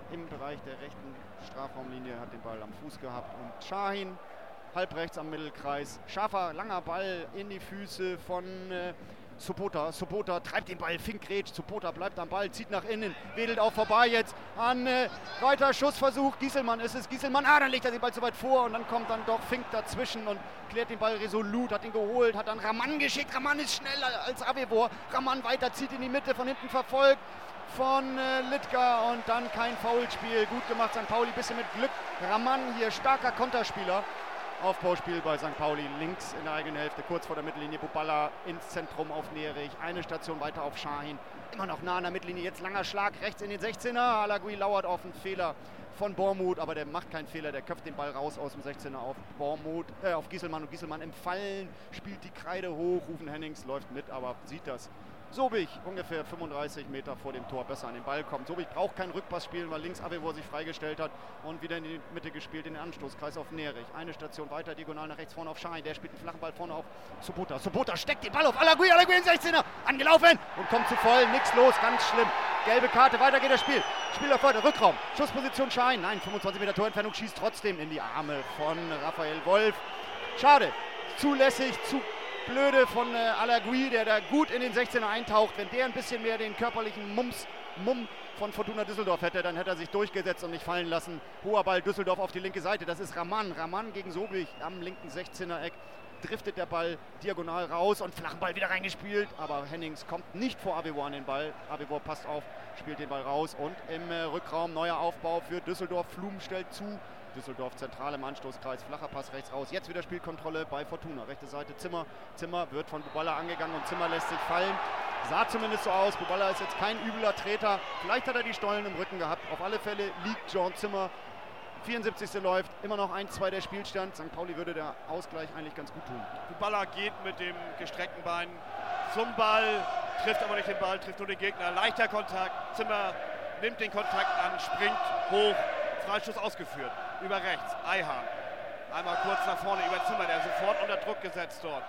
im Bereich der rechten Strafraumlinie, hat den Ball am Fuß gehabt und Şahin halb rechts am Mittelkreis. Scharfer, langer Ball in die Füße von äh, Sobota. Sobota treibt den Ball, Fink grätscht, Sobota bleibt am Ball, zieht nach innen, wedelt auch vorbei jetzt an äh, weiter Schussversuch. Gieselmann ist es, Gieselmann, ah, dann legt er den Ball zu weit vor und dann kommt dann doch Fink dazwischen und klärt den Ball resolut, hat ihn geholt, hat dann Raman geschickt. Raman ist schneller als Avevor. Raman weiter, zieht in die Mitte, von hinten verfolgt von äh, Litka und dann kein Foulspiel. Gut gemacht, Sankt Pauli, bisschen mit Glück. Raman hier, starker Konterspieler. Aufbauspiel bei Sankt Pauli, links in der eigenen Hälfte, kurz vor der Mittellinie. Buballa ins Zentrum auf Nerich, eine Station weiter auf Şahin. Immer noch nah an der Mittellinie, jetzt langer Schlag rechts in den sechzehner. Alagui lauert auf einen Fehler von Bormuth, aber der macht keinen Fehler, der köpft den Ball raus aus dem sechzehner auf Bormuth, äh, auf Gieselmann, und Gieselmann im Fallen spielt die Kreide hoch. Rufen Hennings läuft mit, aber sieht das. Sobich ungefähr fünfunddreißig Meter vor dem Tor besser an den Ball kommt. Sobich braucht keinen Rückpass spielen, weil links Avevor sich freigestellt hat und wieder in die Mitte gespielt, in den Anstoßkreis auf Nerich. Eine Station weiter, diagonal nach rechts vorne auf Şahin. Der spielt einen flachen Ball vorne auf Sobota. Sobota steckt den Ball auf Alagui, Alagui in sechzehner, angelaufen und kommt zu voll, nix los, ganz schlimm. Gelbe Karte, weiter geht das Spiel. Spieler vorne, Rückraum, Schussposition Şahin. Nein, fünfundzwanzig Meter Torentfernung, schießt trotzdem in die Arme von Raphael Wolf. Schade, zulässig, zu blöde von äh, Alagui, der da gut in den sechzehner eintaucht. Wenn der ein bisschen mehr den körperlichen Mums, Mumm von Fortuna Düsseldorf hätte, dann hätte er sich durchgesetzt und nicht fallen lassen. Hoher Ball, Düsseldorf auf die linke Seite. Das ist Raman. Raman gegen Sobich am linken sechzehner Eck. Driftet der Ball diagonal raus und flachen Ball wieder reingespielt. Aber Hennings kommt nicht vor Avevor an den Ball. Avevor passt auf, spielt den Ball raus. Und im äh, Rückraum neuer Aufbau für Düsseldorf. Flum stellt zu. Düsseldorf zentral im Anstoßkreis, flacher Pass rechts raus. Jetzt wieder Spielkontrolle bei Fortuna. Rechte Seite Zimmer. Zimmer wird von Buballa angegangen und Zimmer lässt sich fallen. Sah zumindest so aus. Buballa ist jetzt kein übler Treter. Vielleicht hat er die Stollen im Rücken gehabt. Auf alle Fälle liegt John Zimmer. vierundsiebzigste läuft. Immer noch eins zwei der Spielstand. Sankt Pauli würde der Ausgleich eigentlich ganz gut tun. Buballa geht mit dem gestreckten Bein zum Ball, trifft aber nicht den Ball, trifft nur den Gegner. Leichter Kontakt. Zimmer nimmt den Kontakt an, springt hoch. Freistoß ausgeführt. Über rechts, Ayhan. Einmal kurz nach vorne über Zimmer, der sofort unter Druck gesetzt dort.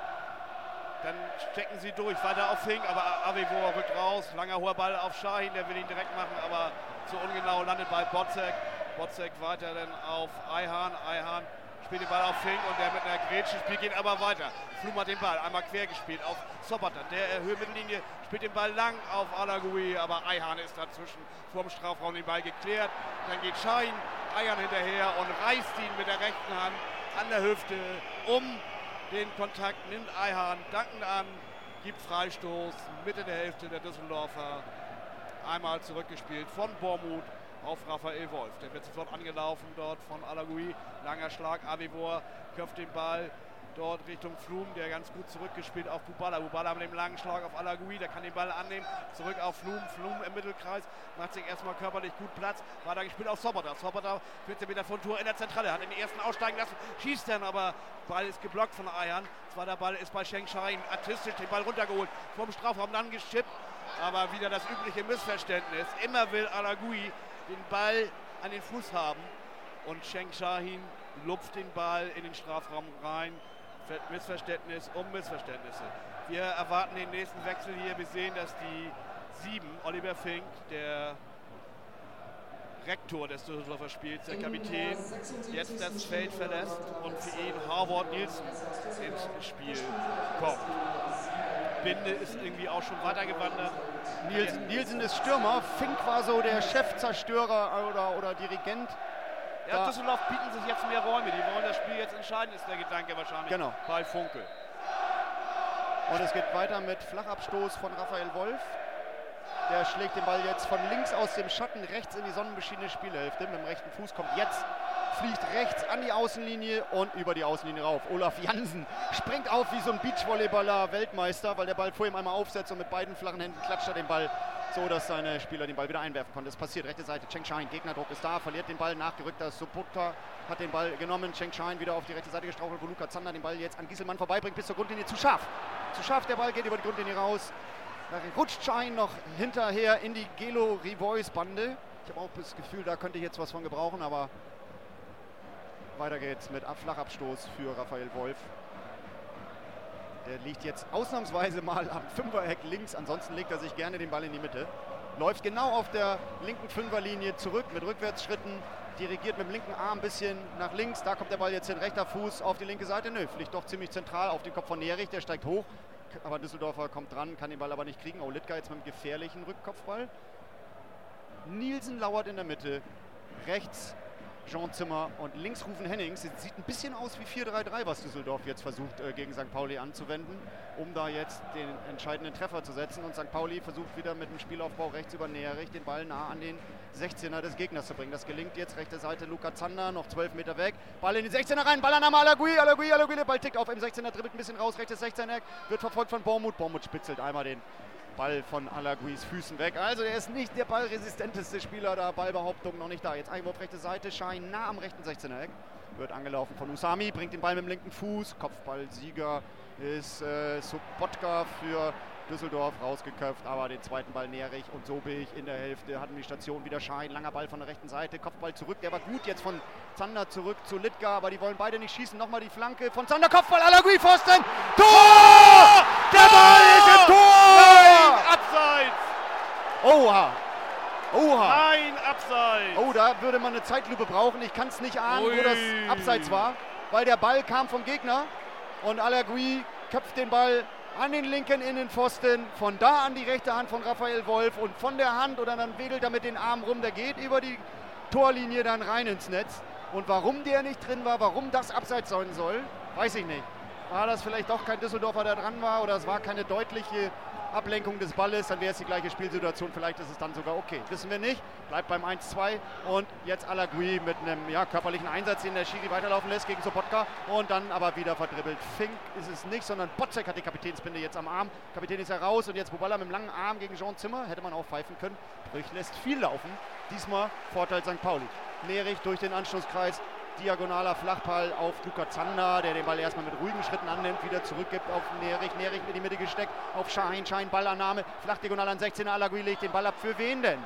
Dann stecken sie durch, weiter auf Fink, aber Avevor rückt raus. Langer hoher Ball auf Şahin, der will ihn direkt machen, aber zu ungenau, landet bei Bocek. Bocek weiter dann auf Ayhan. Ayhan spielt den Ball auf Fink und der mit einer Grätsche spielt, geht aber weiter. Flum hat den Ball einmal quer gespielt auf Sobota. Der erhöht Mittellinie, spielt den Ball lang auf Alagui, aber Ayhan ist dazwischen vorm Strafraum den Ball geklärt. Dann geht Şahin Ayhan hinterher und reißt ihn mit der rechten Hand an der Hüfte um den Kontakt, nimmt Ayhan dankend an, gibt Freistoß, Mitte der Hälfte der Düsseldorfer. Einmal zurückgespielt von Bormuth auf Raphael Wolf. Der wird sofort angelaufen dort von Alagui. Langer Schlag, Avevor köpft den Ball dort Richtung Flum, der ganz gut zurückgespielt auf Buballa. Buballa mit dem langen Schlag auf Alagui, der kann den Ball annehmen. Zurück auf Flum, Flum im Mittelkreis, macht sich erstmal körperlich gut Platz. Weiter gespielt auf Sobota. Sobota vierzehn Meter von Tor in der Zentrale, hat den ersten aussteigen lassen, schießt dann, aber Ball ist geblockt von Ayhan. Zweiter Ball ist bei Şeng Şahin, artistisch den Ball runtergeholt, vom Strafraum dann geschippt. Aber wieder das übliche Missverständnis. Immer will Alagui den Ball an den Fuß haben und Şeng Şahin lupft den Ball in den Strafraum rein. Missverständnis um Missverständnisse. Wir erwarten den nächsten Wechsel hier. Wir sehen, dass die sieben, Oliver Fink, der Rektor des Düsseldorfer Spiels, der Kapitän, jetzt das Feld verlässt und für ihn Harvard Nielsen ins Spiel kommt. Binde ist irgendwie auch schon weitergewandert. Nielsen, Nielsen ist Stürmer, Fink war so der Chefzerstörer oder, oder Dirigent. Ja, Düsseldorf bieten sich jetzt mehr Räume, die wollen das Spiel jetzt entscheiden, ist der Gedanke wahrscheinlich genau. Bei Funkel. Und es geht weiter mit Flachabstoß von Raphael Wolf. Der schlägt den Ball jetzt von links aus dem Schatten rechts in die sonnenbeschienene Spielhälfte. Mit dem rechten Fuß kommt jetzt, fliegt rechts an die Außenlinie und über die Außenlinie rauf. Olaf Jansen springt auf wie so ein Beachvolleyballer Weltmeister, weil der Ball vor ihm einmal aufsetzt und mit beiden flachen Händen klatscht er den Ball so, dass seine Spieler den Ball wieder einwerfen konnten. Das passiert, rechte Seite, Şeng Şahin, Gegnerdruck ist da, verliert den Ball, nachgerückter Sobota hat den Ball genommen, Şeng Şahin wieder auf die rechte Seite gestrauchelt, wo Luca Zander den Ball jetzt an Gieselmann vorbeibringt, bis zur Grundlinie, zu scharf. Zu scharf, der Ball geht über die Grundlinie raus. Da rutscht Şahin noch hinterher in die Gelo Rivois Bande. Ich habe auch das Gefühl, da könnte ich jetzt was von gebrauchen, aber weiter geht's mit Flachabstoß für Raphael Wolf. Der liegt jetzt ausnahmsweise mal am Fünfereck links, ansonsten legt er sich gerne den Ball in die Mitte. läuft genau auf der linken Fünferlinie zurück mit Rückwärtsschritten, dirigiert mit dem linken Arm ein bisschen nach links, da kommt der Ball jetzt hin, rechter Fuß auf die linke Seite, nö, fliegt doch ziemlich zentral auf den Kopf von Nerich, der steigt hoch, aber Düsseldorfer kommt dran, kann den Ball aber nicht kriegen. Oh, Littger jetzt mit einem gefährlichen Rückkopfball. Nielsen lauert in der Mitte, rechts Jean Zimmer und links Rufen Hennings. Es sieht ein bisschen aus wie vier drei drei, was Düsseldorf jetzt versucht äh, gegen Sankt Pauli anzuwenden, um da jetzt den entscheidenden Treffer zu setzen. Und Sankt Pauli versucht wieder mit dem Spielaufbau rechts über Nerich den Ball nah an den sechzehner des Gegners zu bringen. Das gelingt jetzt, rechte Seite Luca Zander, noch zwölf Meter weg. Ball in den sechzehner rein, Ballannahme Alagui, Alagui, Alagui, der Ball tickt auf im sechzehner, dribbelt ein bisschen raus, rechtes sechzehner-Eck, wird verfolgt von Bormuth. Bormuth spitzelt einmal den Ball von Alaguis Füßen weg. Also er ist nicht der ballresistenteste Spieler, da Ballbehauptung noch nicht da. Jetzt Einwurf rechte Seite, Schein nah am rechten sechzehner-Eck. Wird angelaufen von Usami, bringt den Ball mit dem linken Fuß. Kopfballsieger ist äh, Sobotka für Düsseldorf, rausgeköpft, aber den zweiten Ball Nerich und Sobich in der Hälfte hatten die Station wieder Schein. Langer Ball von der rechten Seite, Kopfball zurück, der war gut jetzt von Zander zurück zu Littger, aber die wollen beide nicht schießen. Nochmal die Flanke von Zander, Kopfball, Alagui, Pfosten, Tor! Der Ball ist im Tor! Nein, abseits! Oha! Oha! Nein, abseits! Oh, da würde man eine Zeitlupe brauchen. Ich kann es nicht ahnen, Ui. wo das Abseits war, weil der Ball kam vom Gegner und Alagui köpft den Ball an den linken Innenpfosten, von da an die rechte Hand von Raphael Wolf und von der Hand oder dann wedelt er mit den Armen rum, der geht über die Torlinie dann rein ins Netz. Und warum der nicht drin war, warum das Abseits sein soll, weiß ich nicht. War das vielleicht doch kein Düsseldorfer, der dran war, oder es war keine deutliche Ablenkung des Balles, dann wäre es die gleiche Spielsituation, vielleicht ist es dann sogar okay. Wissen wir nicht, bleibt beim eins zwei und jetzt Alagui mit einem ja, körperlichen Einsatz, den der Schiri weiterlaufen lässt gegen Sobotka und dann aber wieder verdribbelt. Fink ist es nicht, sondern Botzek hat die Kapitänsbinde jetzt am Arm. Kapitän ist heraus und jetzt Buballa mit dem langen Arm gegen Jean Zimmer, hätte man auch pfeifen können. Brüch lässt viel laufen, diesmal Vorteil Sankt Pauli. Nerich durch den Anschlusskreis. Diagonaler Flachball auf Luca Zander, der den Ball erstmal mit ruhigen Schritten annimmt, wieder zurückgibt auf Nerich. Nerich in die Mitte gesteckt, auf Schein, Schein, Ballannahme, flachdiagonal an sechzehner, Alagui legt den Ball ab. Für wen denn?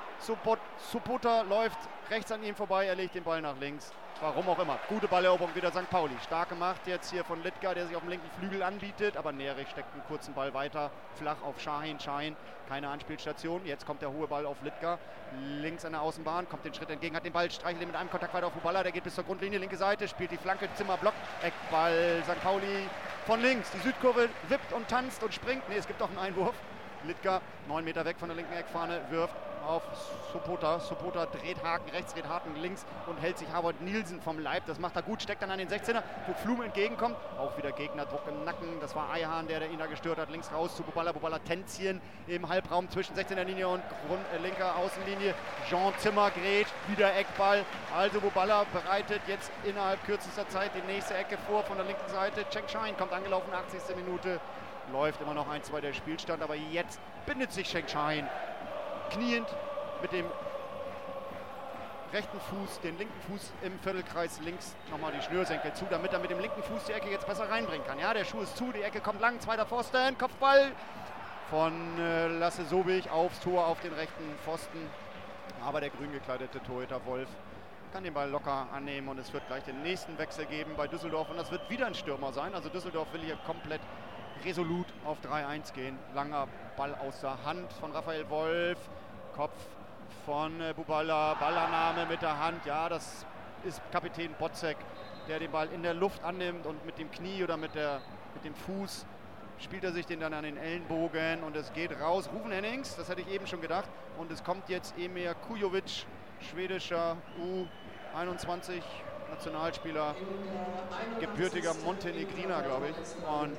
Supota läuft rechts an ihm vorbei, er legt den Ball nach links. Warum auch immer. Gute Balleroberung wieder Sankt Pauli. Stark gemacht jetzt hier von Littger, der sich auf dem linken Flügel anbietet. Aber Nerich steckt einen kurzen Ball weiter. Flach auf Schein, Schein. Keine Anspielstation. Jetzt kommt der hohe Ball auf Littger. Links an der Außenbahn. Kommt den Schritt entgegen, hat den Ball, streichelt ihn mit einem Kontakt weiter auf Buballa. Der geht bis zur Grundlinie, linke Seite. Spielt die Flanke, Zimmer, Block. Eckball Sankt Pauli von links. Die Südkurve wippt und tanzt und springt. Ne, es gibt auch einen Einwurf. Littger, neun Meter weg von der linken Eckfahne, wirft auf Supota. Supota dreht Haken rechts, dreht Haken links und hält sich Harvard Nielsen vom Leib. Das macht er gut, steckt dann an den sechzehner, wo Flum entgegenkommt. Auch wieder Gegnerdruck im Nacken. Das war Eihahn, der, der ihn da gestört hat. Links raus zu Buballa. Buballa Tänzchen im Halbraum zwischen sechzehner-Linie und Grund, äh, linker Außenlinie. Jean Zimmer grätscht, wieder Eckball. Also Buballa bereitet jetzt innerhalb kürzester Zeit die nächste Ecke vor von der linken Seite. Cheng Schein kommt angelaufen, achtzigste Minute. Läuft immer noch eins zwei der Spielstand, aber jetzt bindet sich Cheng Schein kniend mit dem rechten Fuß, den linken Fuß im Viertelkreis links nochmal die Schnürsenkel zu, damit er mit dem linken Fuß die Ecke jetzt besser reinbringen kann. Ja, der Schuh ist zu, die Ecke kommt lang, zweiter Pfosten, Kopfball von äh, Lasse Sobich aufs Tor, auf den rechten Pfosten. Aber der grün gekleidete Torhüter Wolf kann den Ball locker annehmen und es wird gleich den nächsten Wechsel geben bei Düsseldorf und das wird wieder ein Stürmer sein. Also Düsseldorf will hier komplett resolut auf drei eins gehen. Langer Ball aus der Hand von Raphael Wolf. Kopf von äh, Buballa. Ballannahme mit der Hand. Ja, das ist Kapitän Botzek, der den Ball in der Luft annimmt und mit dem Knie oder mit, der, mit dem Fuß spielt er sich den dann an den Ellenbogen und es geht raus. Rufen Hennings, das hätte ich eben schon gedacht. Und es kommt jetzt Emir Kujovic, schwedischer U einundzwanzig Nationalspieler, gebürtiger Montenegriner, glaube ich. Und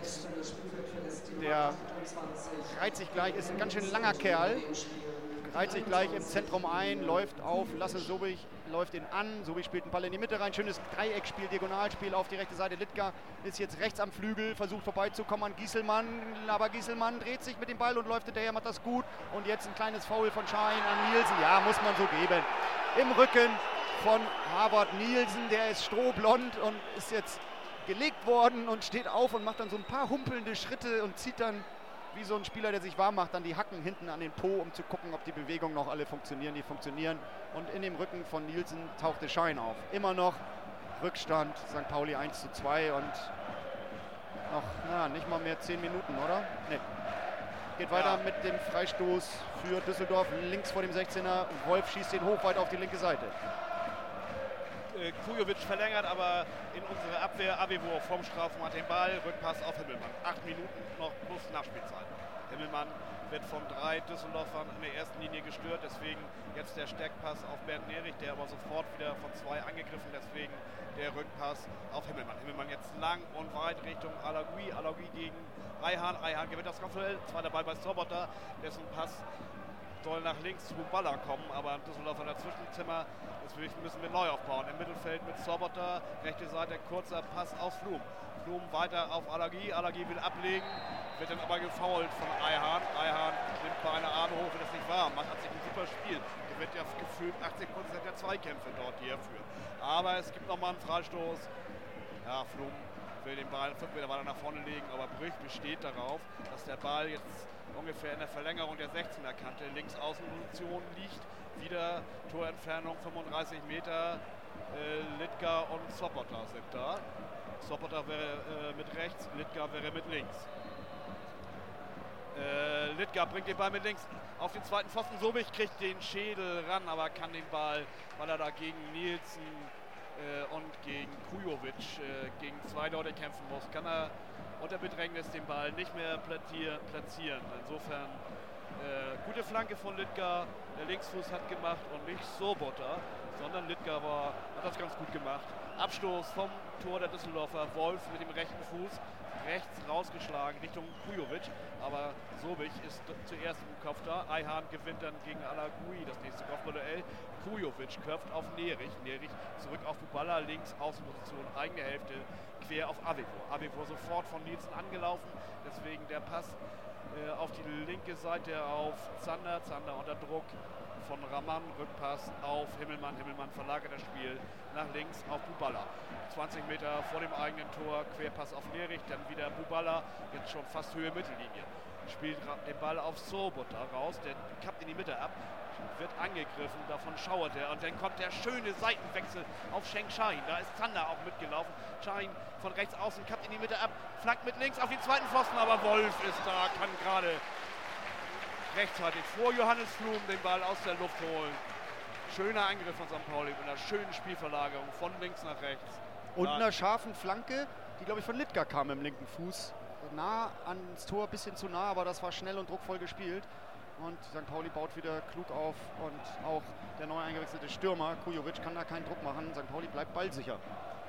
der reiht sich gleich, ist ein ganz schön langer Kerl, reiht sich gleich im Zentrum ein, läuft auf Lasse Sobich, läuft ihn an. Sobich spielt den Ball in die Mitte rein. Schönes Dreieckspiel, Diagonalspiel auf die rechte Seite. Littger ist jetzt rechts am Flügel, versucht vorbeizukommen an Gieselmann. Aber Gieselmann dreht sich mit dem Ball und läuft hinterher, macht das gut. Und jetzt ein kleines Foul von Schein an Nielsen. Ja, muss man so geben. Im Rücken von Harvard Nielsen, der ist strohblond und ist jetzt gelegt worden und steht auf und macht dann so ein paar humpelnde Schritte und zieht dann wie so ein Spieler, der sich warm macht, dann die Hacken hinten an den Po, um zu gucken, ob die Bewegungen noch alle funktionieren. Die funktionieren und in dem Rücken von Nielsen tauchte Schein auf. Immer noch Rückstand, Sankt Pauli eins zu zwei und noch na, nicht mal mehr zehn Minuten, oder? Nee. Geht weiter ja. mit dem Freistoß für Düsseldorf links vor dem sechzehner. Wolf schießt den hoch weiter auf die linke Seite. Äh, Kujovic verlängert, aber in unsere Abwehr. Avevo vom Strafraum hat den Ball. Rückpass auf Himmelmann. Acht Minuten noch plus Nachspielzeit. Himmelmann wird von drei Düsseldorfern in der ersten Linie gestört. Deswegen jetzt der Steckpass auf Bernd Nerich, der aber sofort wieder von zwei angegriffen. Deswegen der Rückpass auf Himmelmann. Himmelmann jetzt lang und weit Richtung Alagui. Alagui gegen Ayhan. Ayhan gewinnt das Kopfduell. Zweiter Ball bei Sobota. Dessen Pass soll nach links zu Buballa kommen, aber Düsseldorfer dazwischenzimmer. Deswegen müssen wir neu aufbauen. Im Mittelfeld mit Sobota. Rechte Seite kurzer Pass auf Flum. Flum weiter auf Alagi. Alagi will ablegen. Wird dann aber gefoult von Ayhan. Ayhan nimmt beide Arme hoch, wenn es nicht wahr macht. Hat sich ein super Spiel. Gewinnt ja gefühlt achtzig Prozent der Zweikämpfe dort hierfür. Aber es gibt nochmal einen Freistoß. Ja, Flum will den Ball fünf Meter weiter nach vorne legen, aber Brüch besteht darauf, dass der Ball jetzt ungefähr in der Verlängerung der sechzehner Kante links Außenposition liegt. Wieder Torentfernung fünfunddreißig Meter. Äh, Litka und Sobota sind da. Sobota wäre äh, mit rechts, Litka wäre mit links. Äh, Litka bringt den Ball mit links auf den zweiten Pfosten. Sobich kriegt den Schädel ran, aber kann den Ball, weil er da gegen Nielsen äh, und gegen Kujovic äh, gegen zwei Leute kämpfen muss, kann er unter Bedrängnis den Ball nicht mehr platzieren. Insofern äh, gute Flanke von Litka. Der Linksfuß hat gemacht und nicht Sobota, sondern Litka war, hat das ganz gut gemacht. Abstoß vom Tor der Düsseldorfer. Wolf mit dem rechten Fuß rechts rausgeschlagen Richtung Kujovic, aber Sobich ist zuerst im Kopf da. Ayhan gewinnt dann gegen Alagui das nächste Kopfballduell. Kujovic köpft auf Nerich. Nerich zurück auf Buballa, links Außenposition, eigene Hälfte, quer auf Avevo. Avevo sofort von Nielsen angelaufen, deswegen der Pass äh, auf die linke Seite auf Zander. Zander unter Druck von Raman, Rückpass auf Himmelmann. Himmelmann verlagert das Spiel nach links auf Buballa. zwanzig Meter vor dem eigenen Tor, Querpass auf Nerich, dann wieder Buballa, jetzt schon fast Höhe Mittellinie. Spielt den Ball auf Sobota raus, der kappt in die Mitte ab, wird angegriffen, davon schauert er und dann kommt der schöne Seitenwechsel auf Sheng Shahin. Da ist Zander auch mitgelaufen. Shahin von rechts außen kappt in die Mitte ab, flankt mit links auf den zweiten Pfosten, aber Wolf ist da, kann gerade rechtzeitig vor Johannes Flum den Ball aus der Luft holen. Schöner Angriff von Sankt Pauli mit einer schönen Spielverlagerung von links nach rechts. Und einer scharfen Flanke, die glaube ich von Litka kam im linken Fuß. Nah ans Tor, bisschen zu nah, aber das war schnell und druckvoll gespielt. Und Sankt Pauli baut wieder klug auf und auch der neu eingewechselte Stürmer Kujovic kann da keinen Druck machen. Sankt Pauli bleibt ballsicher.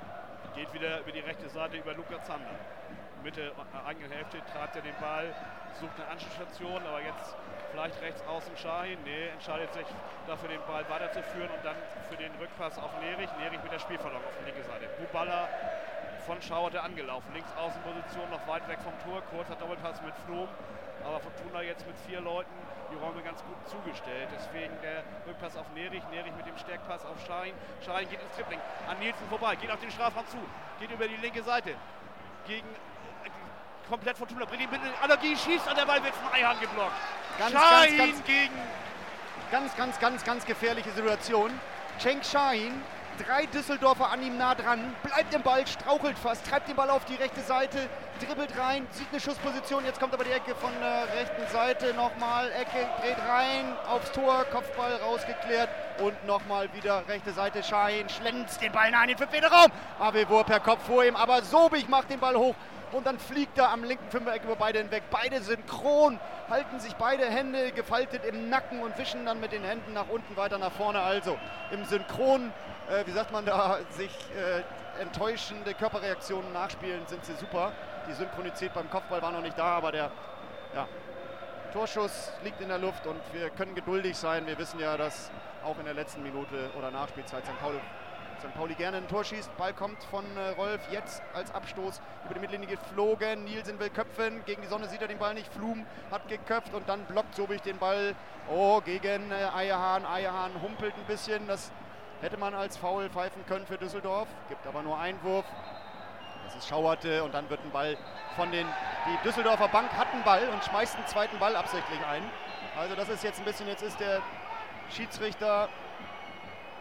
Geht wieder über die rechte Seite über Luca Zander. Mitte eigene Hälfte trat er den Ball, sucht eine Anschlussstation, aber jetzt vielleicht rechts außen Shahin. Nee, entscheidet sich dafür, den Ball weiterzuführen und dann für den Rückpass auf Nerich. Nerich mit der Spielverlagerung auf die linke Seite. Buballa von Schauerte angelaufen. Links Außenposition noch weit weg vom Tor. Kurzer Doppelpass mit Flom. Aber Fortuna jetzt mit vier Leuten die Räume ganz gut zugestellt. Deswegen der Rückpass auf Nerich. Nerich mit dem Steckpass auf Shahin. Shahin geht ins Dribbling. An Nielsen vorbei. Geht auf den Strafraum zu. Geht über die linke Seite. Gegen komplett Fortuna. Bringt ihn mit Allergie, schießt und der Ball wird von Ayhan geblockt. Ganz, Shahin ganz, ganz, gegen... Ganz, ganz, ganz, ganz gefährliche Situation. Sheng Shahin, drei Düsseldorfer an ihm nah dran, bleibt im Ball, strauchelt fast, treibt den Ball auf die rechte Seite, dribbelt rein, sieht eine Schussposition, jetzt kommt aber die Ecke von der rechten Seite, nochmal Ecke, dreht rein, aufs Tor, Kopfball rausgeklärt und nochmal wieder rechte Seite, Shahin schlänzt den Ball nah in den fünf Meter Raum. Avevo per Kopf vor ihm, aber Sobich macht den Ball hoch. Und dann fliegt er am linken Fünfereck über beide hinweg. Beide synchron, halten sich beide Hände gefaltet im Nacken und wischen dann mit den Händen nach unten weiter nach vorne. Also im Synchron, äh, wie sagt man da, sich äh, enttäuschende Körperreaktionen nachspielen, sind sie super. Die Synchronität beim Kopfball war noch nicht da, aber der ja, Torschuss liegt in der Luft und wir können geduldig sein. Wir wissen ja, dass auch in der letzten Minute oder Nachspielzeit Sankt Pauli Sankt Pauli gerne ein Tor schießt. Ball kommt von äh, Rolf jetzt als Abstoß über die Mittellinie geflogen. Nielsen will köpfen. Gegen die Sonne sieht er den Ball nicht. Flum hat geköpft und dann blockt Sobich den Ball. Oh, gegen äh, Ayhan. Ayhan humpelt ein bisschen. Das hätte man als Foul pfeifen können für Düsseldorf. Gibt aber nur Einwurf. Das ist Schauerte und dann wird ein Ball von den... Die Düsseldorfer Bank hat einen Ball und schmeißt einen zweiten Ball absichtlich ein. Also das ist jetzt ein bisschen... Jetzt ist der Schiedsrichter...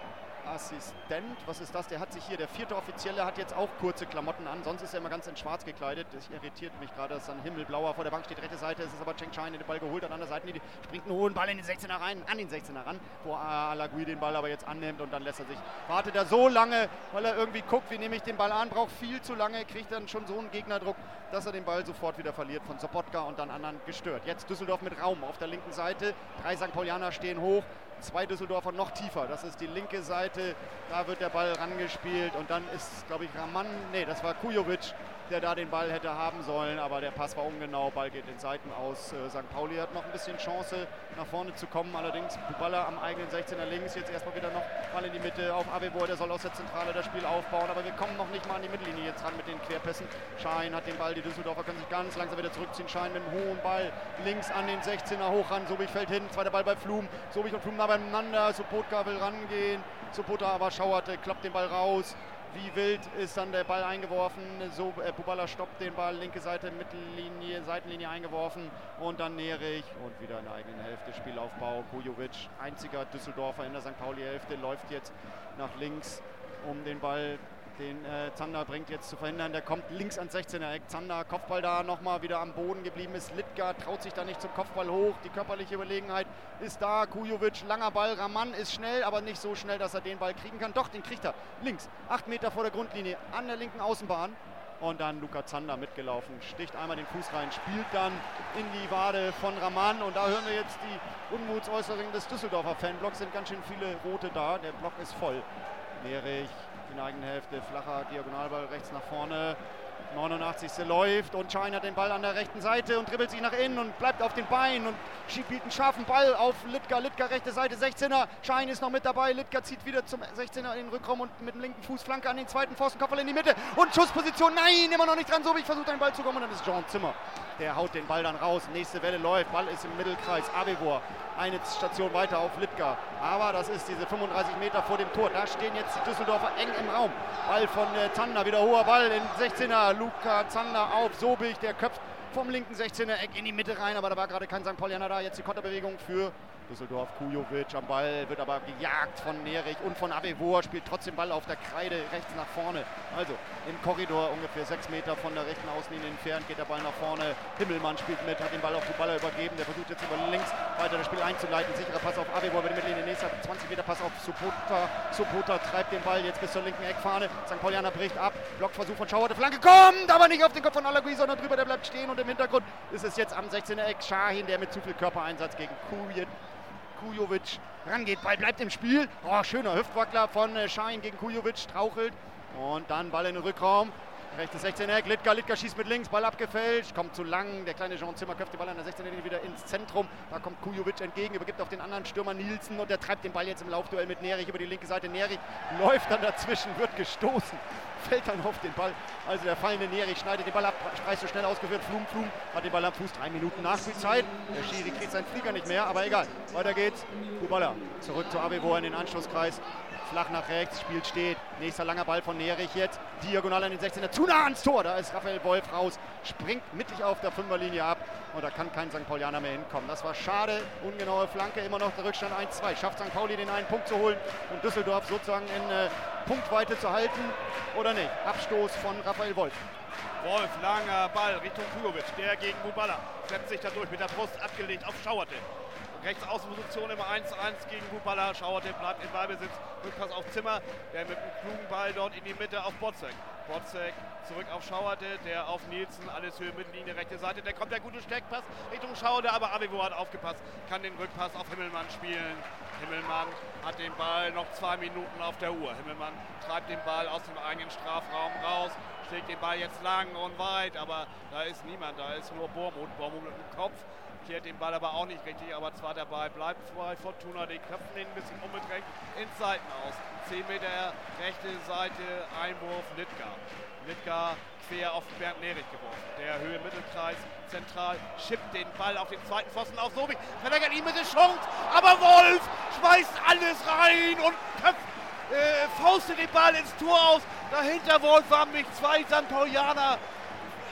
Assistent. Was ist das? Der hat sich hier, der vierte Offizielle hat jetzt auch kurze Klamotten an, sonst ist er immer ganz in schwarz gekleidet. Das irritiert mich gerade, dass dann Himmelblauer vor der Bank steht, rechte Seite. Es ist aber Cheng Shine, der den Ball geholt hat, an der Seite springt einen hohen Ball in den sechzehner rein, an den sechzehner ran, wo Alagui den Ball aber jetzt annimmt und dann lässt er sich, wartet er so lange, weil er irgendwie guckt, wie nehme ich den Ball an, braucht viel zu lange, kriegt dann schon so einen Gegnerdruck, dass er den Ball sofort wieder verliert von Sobotka und dann anderen gestört. Jetzt Düsseldorf mit Raum auf der linken Seite, drei Sankt Paulianer stehen hoch, zwei Düsseldorfer noch tiefer, das ist die linke Seite, da wird der Ball rangespielt und dann ist, glaube ich, Raman, nee, das war Kujovic, der da den Ball hätte haben sollen, aber der Pass war ungenau, Ball geht in Seiten aus. Äh, Sankt Pauli hat noch ein bisschen Chance, nach vorne zu kommen, allerdings Buballa am eigenen sechzehner links, jetzt erstmal wieder noch Ball in die Mitte auf Abibor, der soll aus der Zentrale das Spiel aufbauen, aber wir kommen noch nicht mal an die Mittellinie jetzt ran mit den Querpässen. Schein hat den Ball, die Düsseldorfer können sich ganz langsam wieder zurückziehen, Schein mit einem hohen Ball, links an den sechzehner hoch ran, Sobich fällt hin, zweiter Ball bei Flum, Sobich und Flum nah beieinander, Sobotka will rangehen, Sobotka aber schauerte, kloppt den Ball raus. Wie wild ist dann der Ball eingeworfen, so äh, Buballa stoppt den Ball, linke Seite, Mittellinie, Seitenlinie eingeworfen und dann Nerich und wieder in der eigenen Hälfte, Spielaufbau, Kujovic, einziger Düsseldorfer in der Sankt Pauli-Hälfte, läuft jetzt nach links, um den Ball, den äh, Zander bringt jetzt zu verhindern, der kommt links ans sechzehner Eck, Zander, Kopfball da, nochmal wieder am Boden geblieben ist, Littger traut sich da nicht zum Kopfball hoch, die körperliche Überlegenheit ist da, Kujovic, langer Ball, Raman ist schnell, aber nicht so schnell, dass er den Ball kriegen kann, doch, den kriegt er, links, acht Meter vor der Grundlinie, an der linken Außenbahn und dann Luca Zander mitgelaufen, sticht einmal den Fuß rein, spielt dann in die Wade von Raman und da hören wir jetzt die Unmutsäußerungen des Düsseldorfer Fanblocks, sind ganz schön viele Rote da, der Block ist voll, Nerich, in der eigenen Hälfte, flacher Diagonalball rechts nach vorne, neunundachtzigste läuft und Schein hat den Ball an der rechten Seite und dribbelt sich nach innen und bleibt auf den Beinen und schiebt einen scharfen Ball auf Littger, Littger rechte Seite, sechzehner, Schein ist noch mit dabei, Littger zieht wieder zum sechzehner in den Rückraum und mit dem linken Fuß Flanke an den zweiten Pfosten, Kopfball in die Mitte und Schussposition, nein, immer noch nicht dran, Sobich versucht den Ball zu kommen und dann ist Jean Zimmer, der haut den Ball dann raus, nächste Welle läuft, Ball ist im Mittelkreis, Abibor, eine Station weiter auf Littger, aber das ist diese fünfunddreißig Meter vor dem Tor, da stehen jetzt die Düsseldorfer eng im Raum, Ball von äh, Zander, wieder hoher Ball in sechzehner, Luca Zander auf Sobich, der köpft vom linken sechzehner Eck in die Mitte rein, aber da war gerade kein Sankt Paulianer da, jetzt die Konterbewegung für Düsseldorf, Kujovic am Ball, wird aber gejagt von Nerich und von Abibor, spielt trotzdem Ball auf der Kreide rechts nach vorne. Also im Korridor ungefähr sechs Meter von der rechten Außenlinie entfernt geht der Ball nach vorne. Himmelmann spielt mit, hat den Ball auf Buballa übergeben, der versucht jetzt über links weiter das Spiel einzuleiten. Sicherer Pass auf Abibor mit der Mittellinie, nächster zwanzig Meter Pass auf Sobotka. Sobotka treibt den Ball jetzt bis zur linken Eckfahne. Sankt Paulianer bricht ab, Blockversuch von Schauer, der Flanke kommt, aber nicht auf den Kopf von Alagui, sondern drüber, der bleibt stehen und im Hintergrund ist es jetzt am sechzehner Eck Shahin, der mit zu viel Körpereinsatz gegen Kujovic Kujovic rangeht, Ball bleibt im Spiel, oh, schöner Hüftwackler von äh, Shahin gegen Kujovic, strauchelt und dann Ball in den Rückraum, rechtes sechzehner Eck, Littger, Littger schießt mit links, Ball abgefälscht, kommt zu lang, der kleine Jean Zimmer köpft den Ball an der sechzehner Linie wieder ins Zentrum, da kommt Kujovic entgegen, übergibt auf den anderen Stürmer Nielsen und der treibt den Ball jetzt im Laufduell mit Nerich über die linke Seite, Nerich läuft dann dazwischen, wird gestoßen, fällt dann auf den Ball, also der fallende Nerich schneidet den Ball ab, Preis so schnell ausgeführt, Flum, Flum hat den Ball am Fuß, drei Minuten Nachspielzeit, der Schiri kriegt seinen Flieger nicht mehr, aber egal, weiter geht's, Buballa zurück zu Abibor in den Anschlusskreis, flach nach rechts, Spiel steht, nächster langer Ball von Nerich jetzt, diagonal an den sechzehner, zu nah ans Tor, da ist Raphael Wolf raus, springt mittig auf der Fünferlinie ab und da kann kein Sankt Paulianer mehr hinkommen. Das war schade, ungenaue Flanke, immer noch der Rückstand eins zwei, schafft Sankt Pauli den einen Punkt zu holen und Düsseldorf sozusagen in äh, Punktweite zu halten oder nicht. Abstoß von Raphael Wolf. Wolf, langer Ball Richtung Kujovic, der gegen Buballa, schleppt sich da durch, mit der Brust abgelegt auf Schauerte. Rechts Außenposition immer eins zu eins gegen Buballa, Schauerte bleibt in Ballbesitz, Rückpass auf Zimmer, der mit einem klugen Ball dort in die Mitte auf Botzek. Botzek zurück auf Schauerte, der auf Nielsen, alles Höhe Mittellinie, rechte Seite, der kommt der gute Steckpass Richtung Schauerte, aber Abibor hat aufgepasst, kann den Rückpass auf Himmelmann spielen. Himmelmann hat den Ball noch zwei Minuten auf der Uhr. Himmelmann treibt den Ball aus dem eigenen Strafraum raus, schlägt den Ball jetzt lang und weit, aber da ist niemand, da ist nur Bormuth, Bormuth mit dem Kopf. Kehrt den Ball aber auch nicht richtig, aber zwar dabei bleibt bei Fortuna, die köpfen ihn ein bisschen unbedrängt ins Seitenaus. zehn Meter rechte Seite, Einwurf Littger. Littger quer auf Bernd Nerich geworfen. Der Höhe Mittelkreis, zentral, schippt den Ball auf den zweiten Pfosten auf Sobich, verlängert ihn mit der Chance, aber Wolf schmeißt alles rein und köpft, äh, faustet den Ball ins Tor aus. Dahinter Wolf waren mich zwei Sankt Paulianer.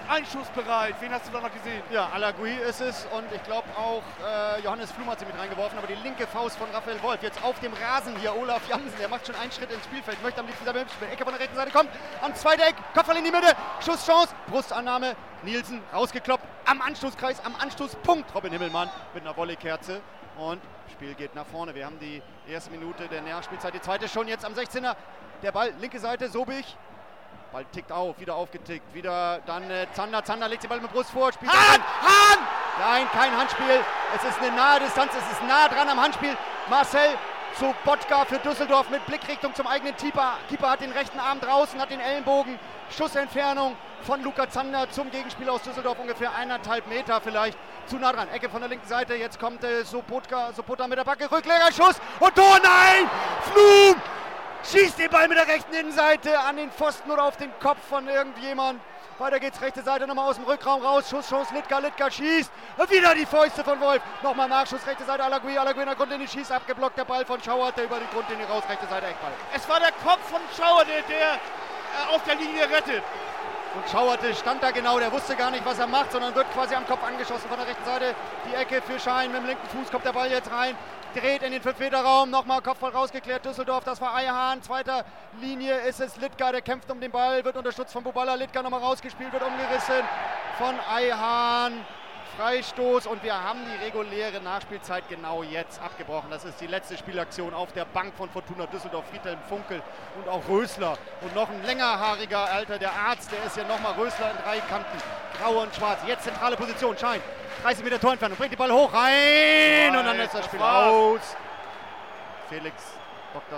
einschussbereit. Wen hast du da noch gesehen? Ja, Alagui ist es und ich glaube auch äh, Johannes Flum hat sie mit reingeworfen, aber die linke Faust von Raphael Wolf. Jetzt auf dem Rasen hier Olaf Jansen, der macht schon einen Schritt ins Spielfeld, möchte am liebsten selber im Spiel. Ecke von der rechten Seite kommt, am zweiten Eck, Kopfball in die Mitte, Schusschance, Brustannahme, Nielsen rausgekloppt, am Anstoßkreis, am Anstoßpunkt. Robin Himmelmann mit einer Volleykerze und Spiel geht nach vorne. Wir haben die erste Minute der Nachspielzeit, die zweite schon jetzt am sechzehner. Der Ball, linke Seite, Sobich. Ball tickt auf, wieder aufgetickt, wieder dann äh, Zander, Zander legt den Ball mit Brust vor, spielt Hahn! Hahn! Nein, kein Handspiel, es ist eine nahe Distanz, es ist nah dran am Handspiel. Marcel Sobotka für Düsseldorf mit Blickrichtung zum eigenen Keeper. Keeper hat den rechten Arm draußen, hat den Ellenbogen, Schussentfernung von Luca Zander zum Gegenspieler aus Düsseldorf, ungefähr eineinhalb Meter vielleicht. Zu nah dran, Ecke von der linken Seite, jetzt kommt äh, Sobotka, Sobotka mit der Backe, Rücklegerschuss und Tor, nein! Flum! Schießt den Ball mit der rechten Innenseite an den Pfosten oder auf den Kopf von irgendjemand. Weiter geht's, rechte Seite nochmal aus dem Rückraum raus. Schusschance, Litka, Litka schießt. Und wieder die Fäuste von Wolf. Nochmal Nachschuss, rechte Seite, Alagui, Alagui in der Grundlinie schießt. Abgeblockt der Ball von Schauerte über die Grundlinie raus, rechte Seite, Eckball. Es war der Kopf von Schauerte, der äh, auf der Linie rettet. Und Schauerte stand da genau, der wusste gar nicht, was er macht, sondern wird quasi am Kopf angeschossen von der rechten Seite. Die Ecke für Schein, mit dem linken Fuß kommt der Ball jetzt rein. Dreht in den fünf Meter Raum, nochmal Kopfball rausgeklärt, Düsseldorf, das war Eihahn, zweiter Linie ist es Litka, der kämpft um den Ball, wird unterstützt von Bubala, Litka nochmal rausgespielt, wird umgerissen von Eihahn, Freistoß und wir haben die reguläre Nachspielzeit genau jetzt abgebrochen. Das ist die letzte Spielaktion auf der Bank von Fortuna Düsseldorf, Friedhelm Funkel und auch Rösler und noch ein längerhaariger Alter, der Arzt, der ist ja nochmal Rösler in drei Kanten, grau und schwarz, jetzt zentrale Position, Schein. dreißig Meter Torentfernung, bringt die Ball hoch, rein Nein, und dann ist das Spiel das aus. Felix, Doktor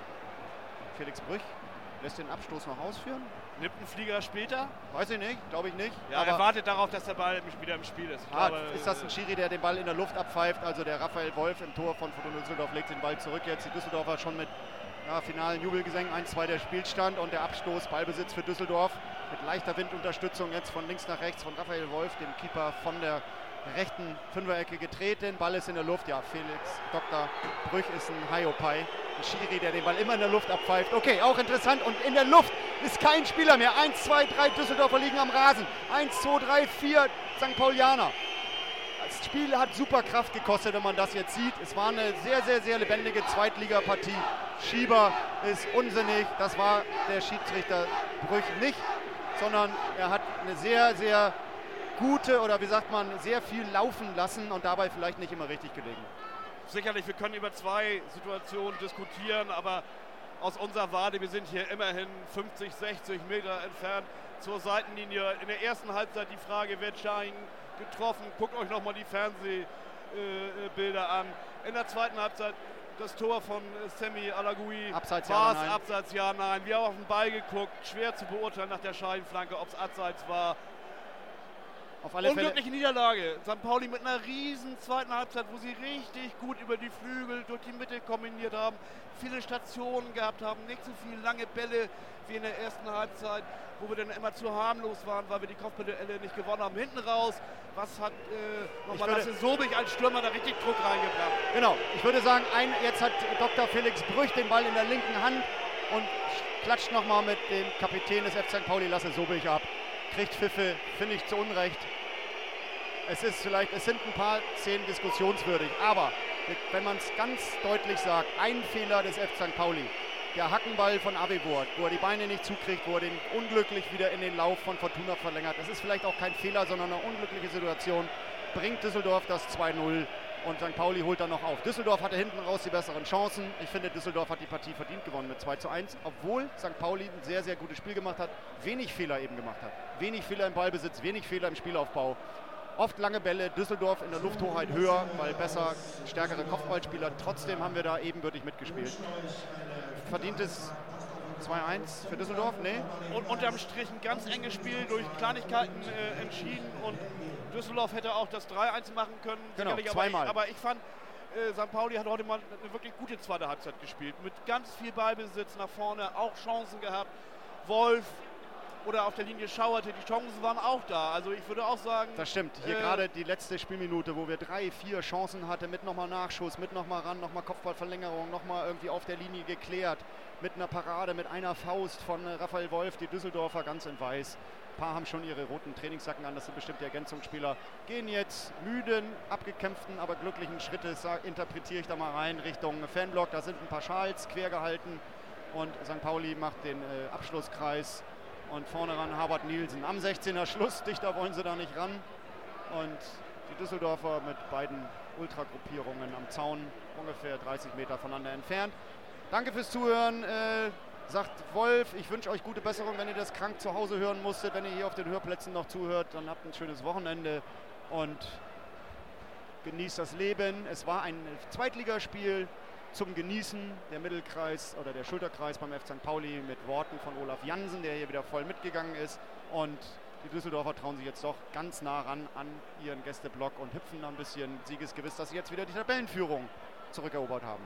Felix Brüch lässt den Abstoß noch ausführen. Nimmt einen Flieger später? Weiß ich nicht, glaube ich nicht. Ja, er wartet darauf, dass der Ball wieder im Spiel ist. Ah, glaube, ist das ein Schiri, der den Ball in der Luft abpfeift? Also der Raphael Wolf im Tor von Fortuna Düsseldorf legt den Ball zurück. Jetzt die Düsseldorfer schon mit ja, finalen Jubelgesängen, eins zwei der Spielstand und der Abstoß, Ballbesitz für Düsseldorf mit leichter Windunterstützung jetzt von links nach rechts von Raphael Wolf, dem Keeper von der rechten Fünferecke getreten, Ball ist in der Luft, ja, Felix, Doktor Brüch ist ein Hiopai, ein Schiri, der den Ball immer in der Luft abpfeift. Okay, auch interessant und in der Luft ist kein Spieler mehr. eins, zwei, drei Düsseldorfer liegen am Rasen. eins, zwei, drei, vier Sankt Paulianer. Das Spiel hat super Kraft gekostet, wenn man das jetzt sieht. Es war eine sehr, sehr, sehr lebendige Zweitligapartie. Schieber ist unsinnig, das war der Schiedsrichter Brüch nicht, sondern er hat eine sehr, sehr gute oder wie sagt man, sehr viel laufen lassen und dabei vielleicht nicht immer richtig gelegen. Sicherlich, wir können über zwei Situationen diskutieren, aber aus unserer Warte, wir sind hier immerhin fünfzig, sechzig Meter entfernt zur Seitenlinie. In der ersten Halbzeit die Frage, wird Schein getroffen? Guckt euch nochmal die Fernsehbilder äh, an. In der zweiten Halbzeit das Tor von Semi Alagui. Abseits, ja, war es nein. Abseits, ja, nein. Wir haben auf den Ball geguckt, schwer zu beurteilen nach der Scheinflanke, ob es Abseits war. Auf alle Unglückliche Fälle. Niederlage. Sankt Pauli mit einer riesen zweiten Halbzeit, wo sie richtig gut über die Flügel durch die Mitte kombiniert haben, viele Stationen gehabt haben, nicht so viele lange Bälle wie in der ersten Halbzeit, wo wir dann immer zu harmlos waren, weil wir die Kopfballduelle nicht gewonnen haben. Hinten raus, was hat äh, nochmal Lasse Sobich als Stürmer da richtig Druck reingebracht. Genau, ich würde sagen, ein, jetzt hat Doktor Felix Brüch den Ball in der linken Hand und klatscht nochmal mit dem Kapitän des F C Sankt Pauli, Lasse Sobich, ab. Kriegt Pfiffe, finde ich zu Unrecht. Es ist vielleicht, es sind ein paar Szenen diskussionswürdig, aber wenn man es ganz deutlich sagt, ein Fehler des F C Sankt Pauli, der Hackenball von Avevord, wo er die Beine nicht zukriegt, wo er den unglücklich wieder in den Lauf von Fortuna verlängert. Das ist vielleicht auch kein Fehler, sondern eine unglückliche Situation. Bringt Düsseldorf das zwei null und Sankt Pauli holt dann noch auf. Düsseldorf hatte hinten raus die besseren Chancen. Ich finde, Düsseldorf hat die Partie verdient gewonnen mit zwei zu eins, obwohl Sankt Pauli ein sehr, sehr gutes Spiel gemacht hat, wenig Fehler eben gemacht hat. Wenig Fehler im Ballbesitz, wenig Fehler im Spielaufbau. Oft lange Bälle, Düsseldorf in der Lufthoheit höher, weil besser, stärkere Kopfballspieler. Trotzdem haben wir da ebenbürtig mitgespielt. Verdientes zwei eins für Düsseldorf? Nee. Und unterm Strich ein ganz enges Spiel, durch Kleinigkeiten äh, entschieden und Düsseldorf hätte auch das drei eins machen können. Genau, aber zweimal. ich, aber ich fand, äh, Sankt Pauli hat heute mal eine wirklich gute zweite Halbzeit gespielt. Mit ganz viel Ballbesitz nach vorne, auch Chancen gehabt. Wolf oder auf der Linie Schauerte, die Chancen waren auch da. Also ich würde auch sagen... Das stimmt. Hier äh, gerade die letzte Spielminute, wo wir drei, vier Chancen hatten, mit nochmal Nachschuss, mit nochmal ran, nochmal Kopfballverlängerung, nochmal irgendwie auf der Linie geklärt, mit einer Parade, mit einer Faust von äh, Raphael Wolf, die Düsseldorfer ganz in weiß. paar haben schon ihre roten Trainingsjacken an, das sind bestimmt die Ergänzungsspieler. Gehen jetzt müden, abgekämpften, aber glücklichen Schrittes, interpretiere ich da mal rein, Richtung Fanblock. Da sind ein paar Schals quer gehalten und Sankt Pauli macht den äh, Abschlusskreis. Und vorne ran Herbert Nielsen. Am sechzehner Schluss, dichter wollen sie da nicht ran. Und die Düsseldorfer mit beiden Ultragruppierungen am Zaun, ungefähr dreißig Meter voneinander entfernt. Danke fürs Zuhören, äh, sagt Wolf. Ich wünsche euch gute Besserung, wenn ihr das krank zu Hause hören musstet. Wenn ihr hier auf den Hörplätzen noch zuhört, dann habt ein schönes Wochenende und genießt das Leben. Es war ein Zweitligaspiel zum Genießen, der Mittelkreis oder der Schulterkreis beim F C Sankt Pauli mit Worten von Olaf Jansen, der hier wieder voll mitgegangen ist. Und die Düsseldorfer trauen sich jetzt doch ganz nah ran an ihren Gästeblock und hüpfen ein bisschen siegesgewiss, dass sie jetzt wieder die Tabellenführung zurückerobert haben.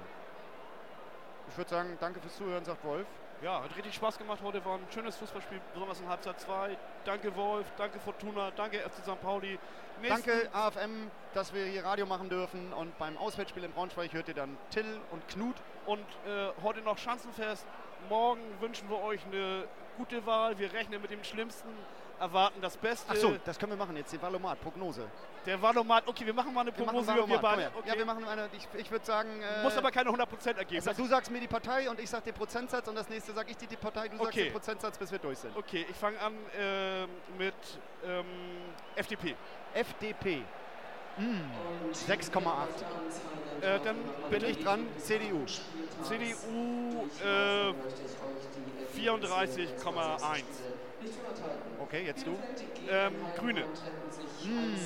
Ich würde sagen, danke fürs Zuhören, sagt Wolf. Ja, hat richtig Spaß gemacht heute, war ein schönes Fußballspiel, besonders in Halbzeit zwei. Danke Wolf, danke Fortuna, danke F C Sankt Pauli. Nächsten danke A F M, dass wir hier Radio machen dürfen und beim Auswärtsspiel in Braunschweig hört ihr dann Till und Knut. Und äh, heute noch Schanzenfest, morgen wünschen wir euch eine gute Wahl, wir rechnen mit dem Schlimmsten, erwarten das Beste. Ach so, das können wir machen jetzt, die Valomat, Prognose. Der Valomat, okay, wir machen mal eine Prognose. Wir, wir beide. Okay. Ja, wir machen eine, ich, ich würde sagen... Äh, Muss aber keine hundert Prozent ergeben. Also du sagst mir die Partei und ich sag den Prozentsatz und das nächste sage ich dir die Partei, du okay. sagst den Prozentsatz, bis wir durch sind. Okay, ich fange an äh, mit ähm, F D P. F D P. Mm. sechs Komma acht. Äh, dann bin ich dran, C D U. C D U äh, vierunddreißig Komma eins. Okay, jetzt du. Ähm, Grüne. Mm.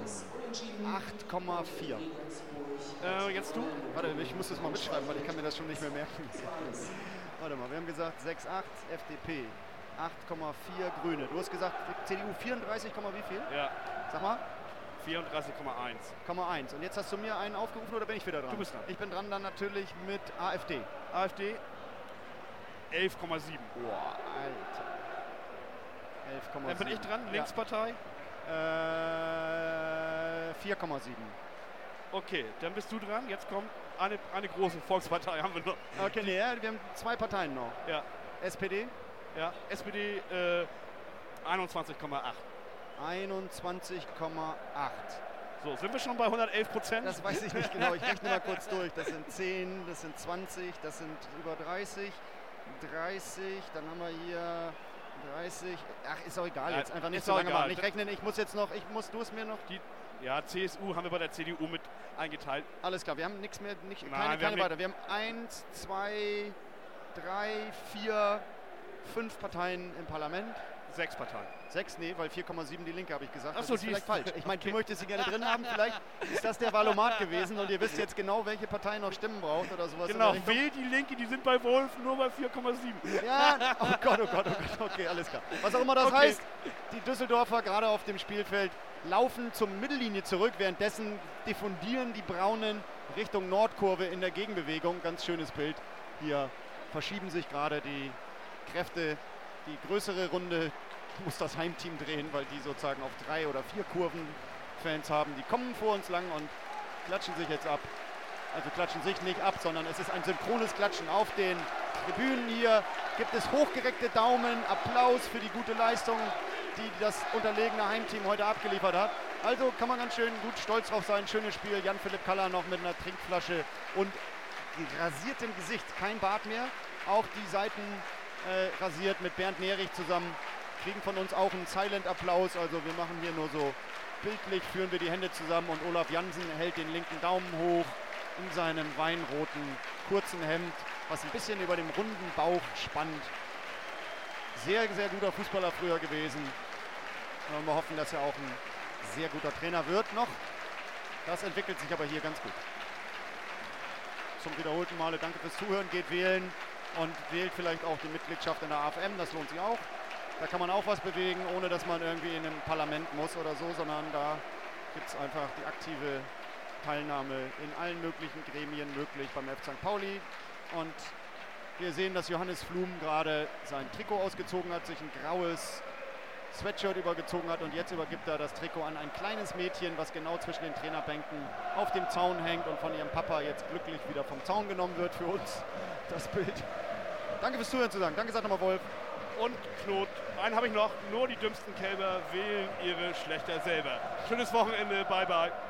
acht Komma vier. Äh, jetzt du? Warte, ich muss das mal mitschreiben, weil ich kann mir das schon nicht mehr merken. Warte mal, wir haben gesagt sechs Komma acht F D P, acht Komma vier Grüne. Du hast gesagt C D U vierunddreißig, wie viel? Ja. Sag mal. vierunddreißig Komma eins. Und jetzt hast du mir einen aufgerufen oder bin ich wieder dran? Du bist dran. Ich bin dran dann natürlich mit A F D. A F D elf Komma sieben. Boah, Alter. elf Komma sieben. Dann bin ich dran, Linkspartei. Äh, vier Komma sieben. Okay, dann bist du dran. Jetzt kommt eine, eine große Volkspartei haben wir noch. Okay, nee, wir haben zwei Parteien noch. Ja. S P D? Ja, S P D äh, einundzwanzig Komma acht. einundzwanzig Komma acht. So, sind wir schon bei hundertelf Prozent? Das weiß ich nicht genau. Ich rechne mal kurz durch. Das sind zehn, das sind zwanzig, das sind über dreißig. dreißig, dann haben wir hier dreißig. Ach, ist auch egal, ja, jetzt einfach nicht so lange egal. machen. Ich rechne, ich muss jetzt noch, ich muss, du es mir noch. Die, ja, C S U haben wir bei der C D U mit eingeteilt. Alles klar, wir haben nichts mehr, nicht, Nein, keine, wir keine weiter. Wir haben eins, zwei, drei, vier, fünf Parteien im Parlament. Sechs Parteien. Sechs, nee, weil vier Komma sieben die Linke habe ich gesagt. Ach so, das ist vielleicht falsch. Ich meine, du möchtest sie gerne drin haben. Vielleicht ist das der Valomat gewesen und ihr wisst jetzt genau, welche Partei noch Stimmen braucht oder sowas. Genau, wählt die Linke, die sind bei Wolf nur bei vier Komma sieben. Ja, oh Gott, oh Gott, oh Gott, okay, alles klar. Was auch immer das okay. heißt, die Düsseldorfer gerade auf dem Spielfeld laufen zur Mittellinie zurück. Währenddessen diffundieren die Braunen Richtung Nordkurve in der Gegenbewegung. Ganz schönes Bild. Hier verschieben sich gerade die Kräfte. Die größere Runde muss das Heimteam drehen, weil die sozusagen auf drei oder vier Kurven Fans haben. Die kommen vor uns lang und klatschen sich jetzt ab. Also klatschen sich nicht ab, sondern es ist ein synchrones Klatschen auf den Tribünen hier. Gibt es hochgereckte Daumen, Applaus für die gute Leistung, die das unterlegene Heimteam heute abgeliefert hat. Also kann man ganz schön gut stolz drauf sein. Schönes Spiel. Jan-Philipp Kaller noch mit einer Trinkflasche und rasiertem Gesicht. Kein Bart mehr. Auch die Seiten äh, rasiert mit Bernd Nerich zusammen. Kriegen von uns auch einen Silent-Applaus. Also wir machen hier nur so bildlich, führen wir die Hände zusammen und Olaf Jansen hält den linken Daumen hoch in seinem weinroten kurzen Hemd, was ein bisschen über dem runden Bauch spannt. Sehr, sehr guter Fußballer früher gewesen. Und wir hoffen, dass er auch ein sehr guter Trainer wird noch. Das entwickelt sich aber hier ganz gut. Zum wiederholten Male danke fürs Zuhören, geht wählen und wählt vielleicht auch die Mitgliedschaft in der A F M, das lohnt sich auch. Da kann man auch was bewegen, ohne dass man irgendwie in ein Parlament muss oder so, sondern da gibt es einfach die aktive Teilnahme in allen möglichen Gremien möglich beim F C Sankt Pauli. Und wir sehen, dass Johannes Flum gerade sein Trikot ausgezogen hat, sich ein graues Sweatshirt übergezogen hat und jetzt übergibt er das Trikot an ein kleines Mädchen, was genau zwischen den Trainerbänken auf dem Zaun hängt und von ihrem Papa jetzt glücklich wieder vom Zaun genommen wird für uns. Das Bild. Danke fürs Zuhören zu sagen. Danke, sagt nochmal Wolf. und Knot. Einen habe ich noch. Nur die dümmsten Kälber wählen ihre Schlechter selber. Schönes Wochenende. Bye, bye.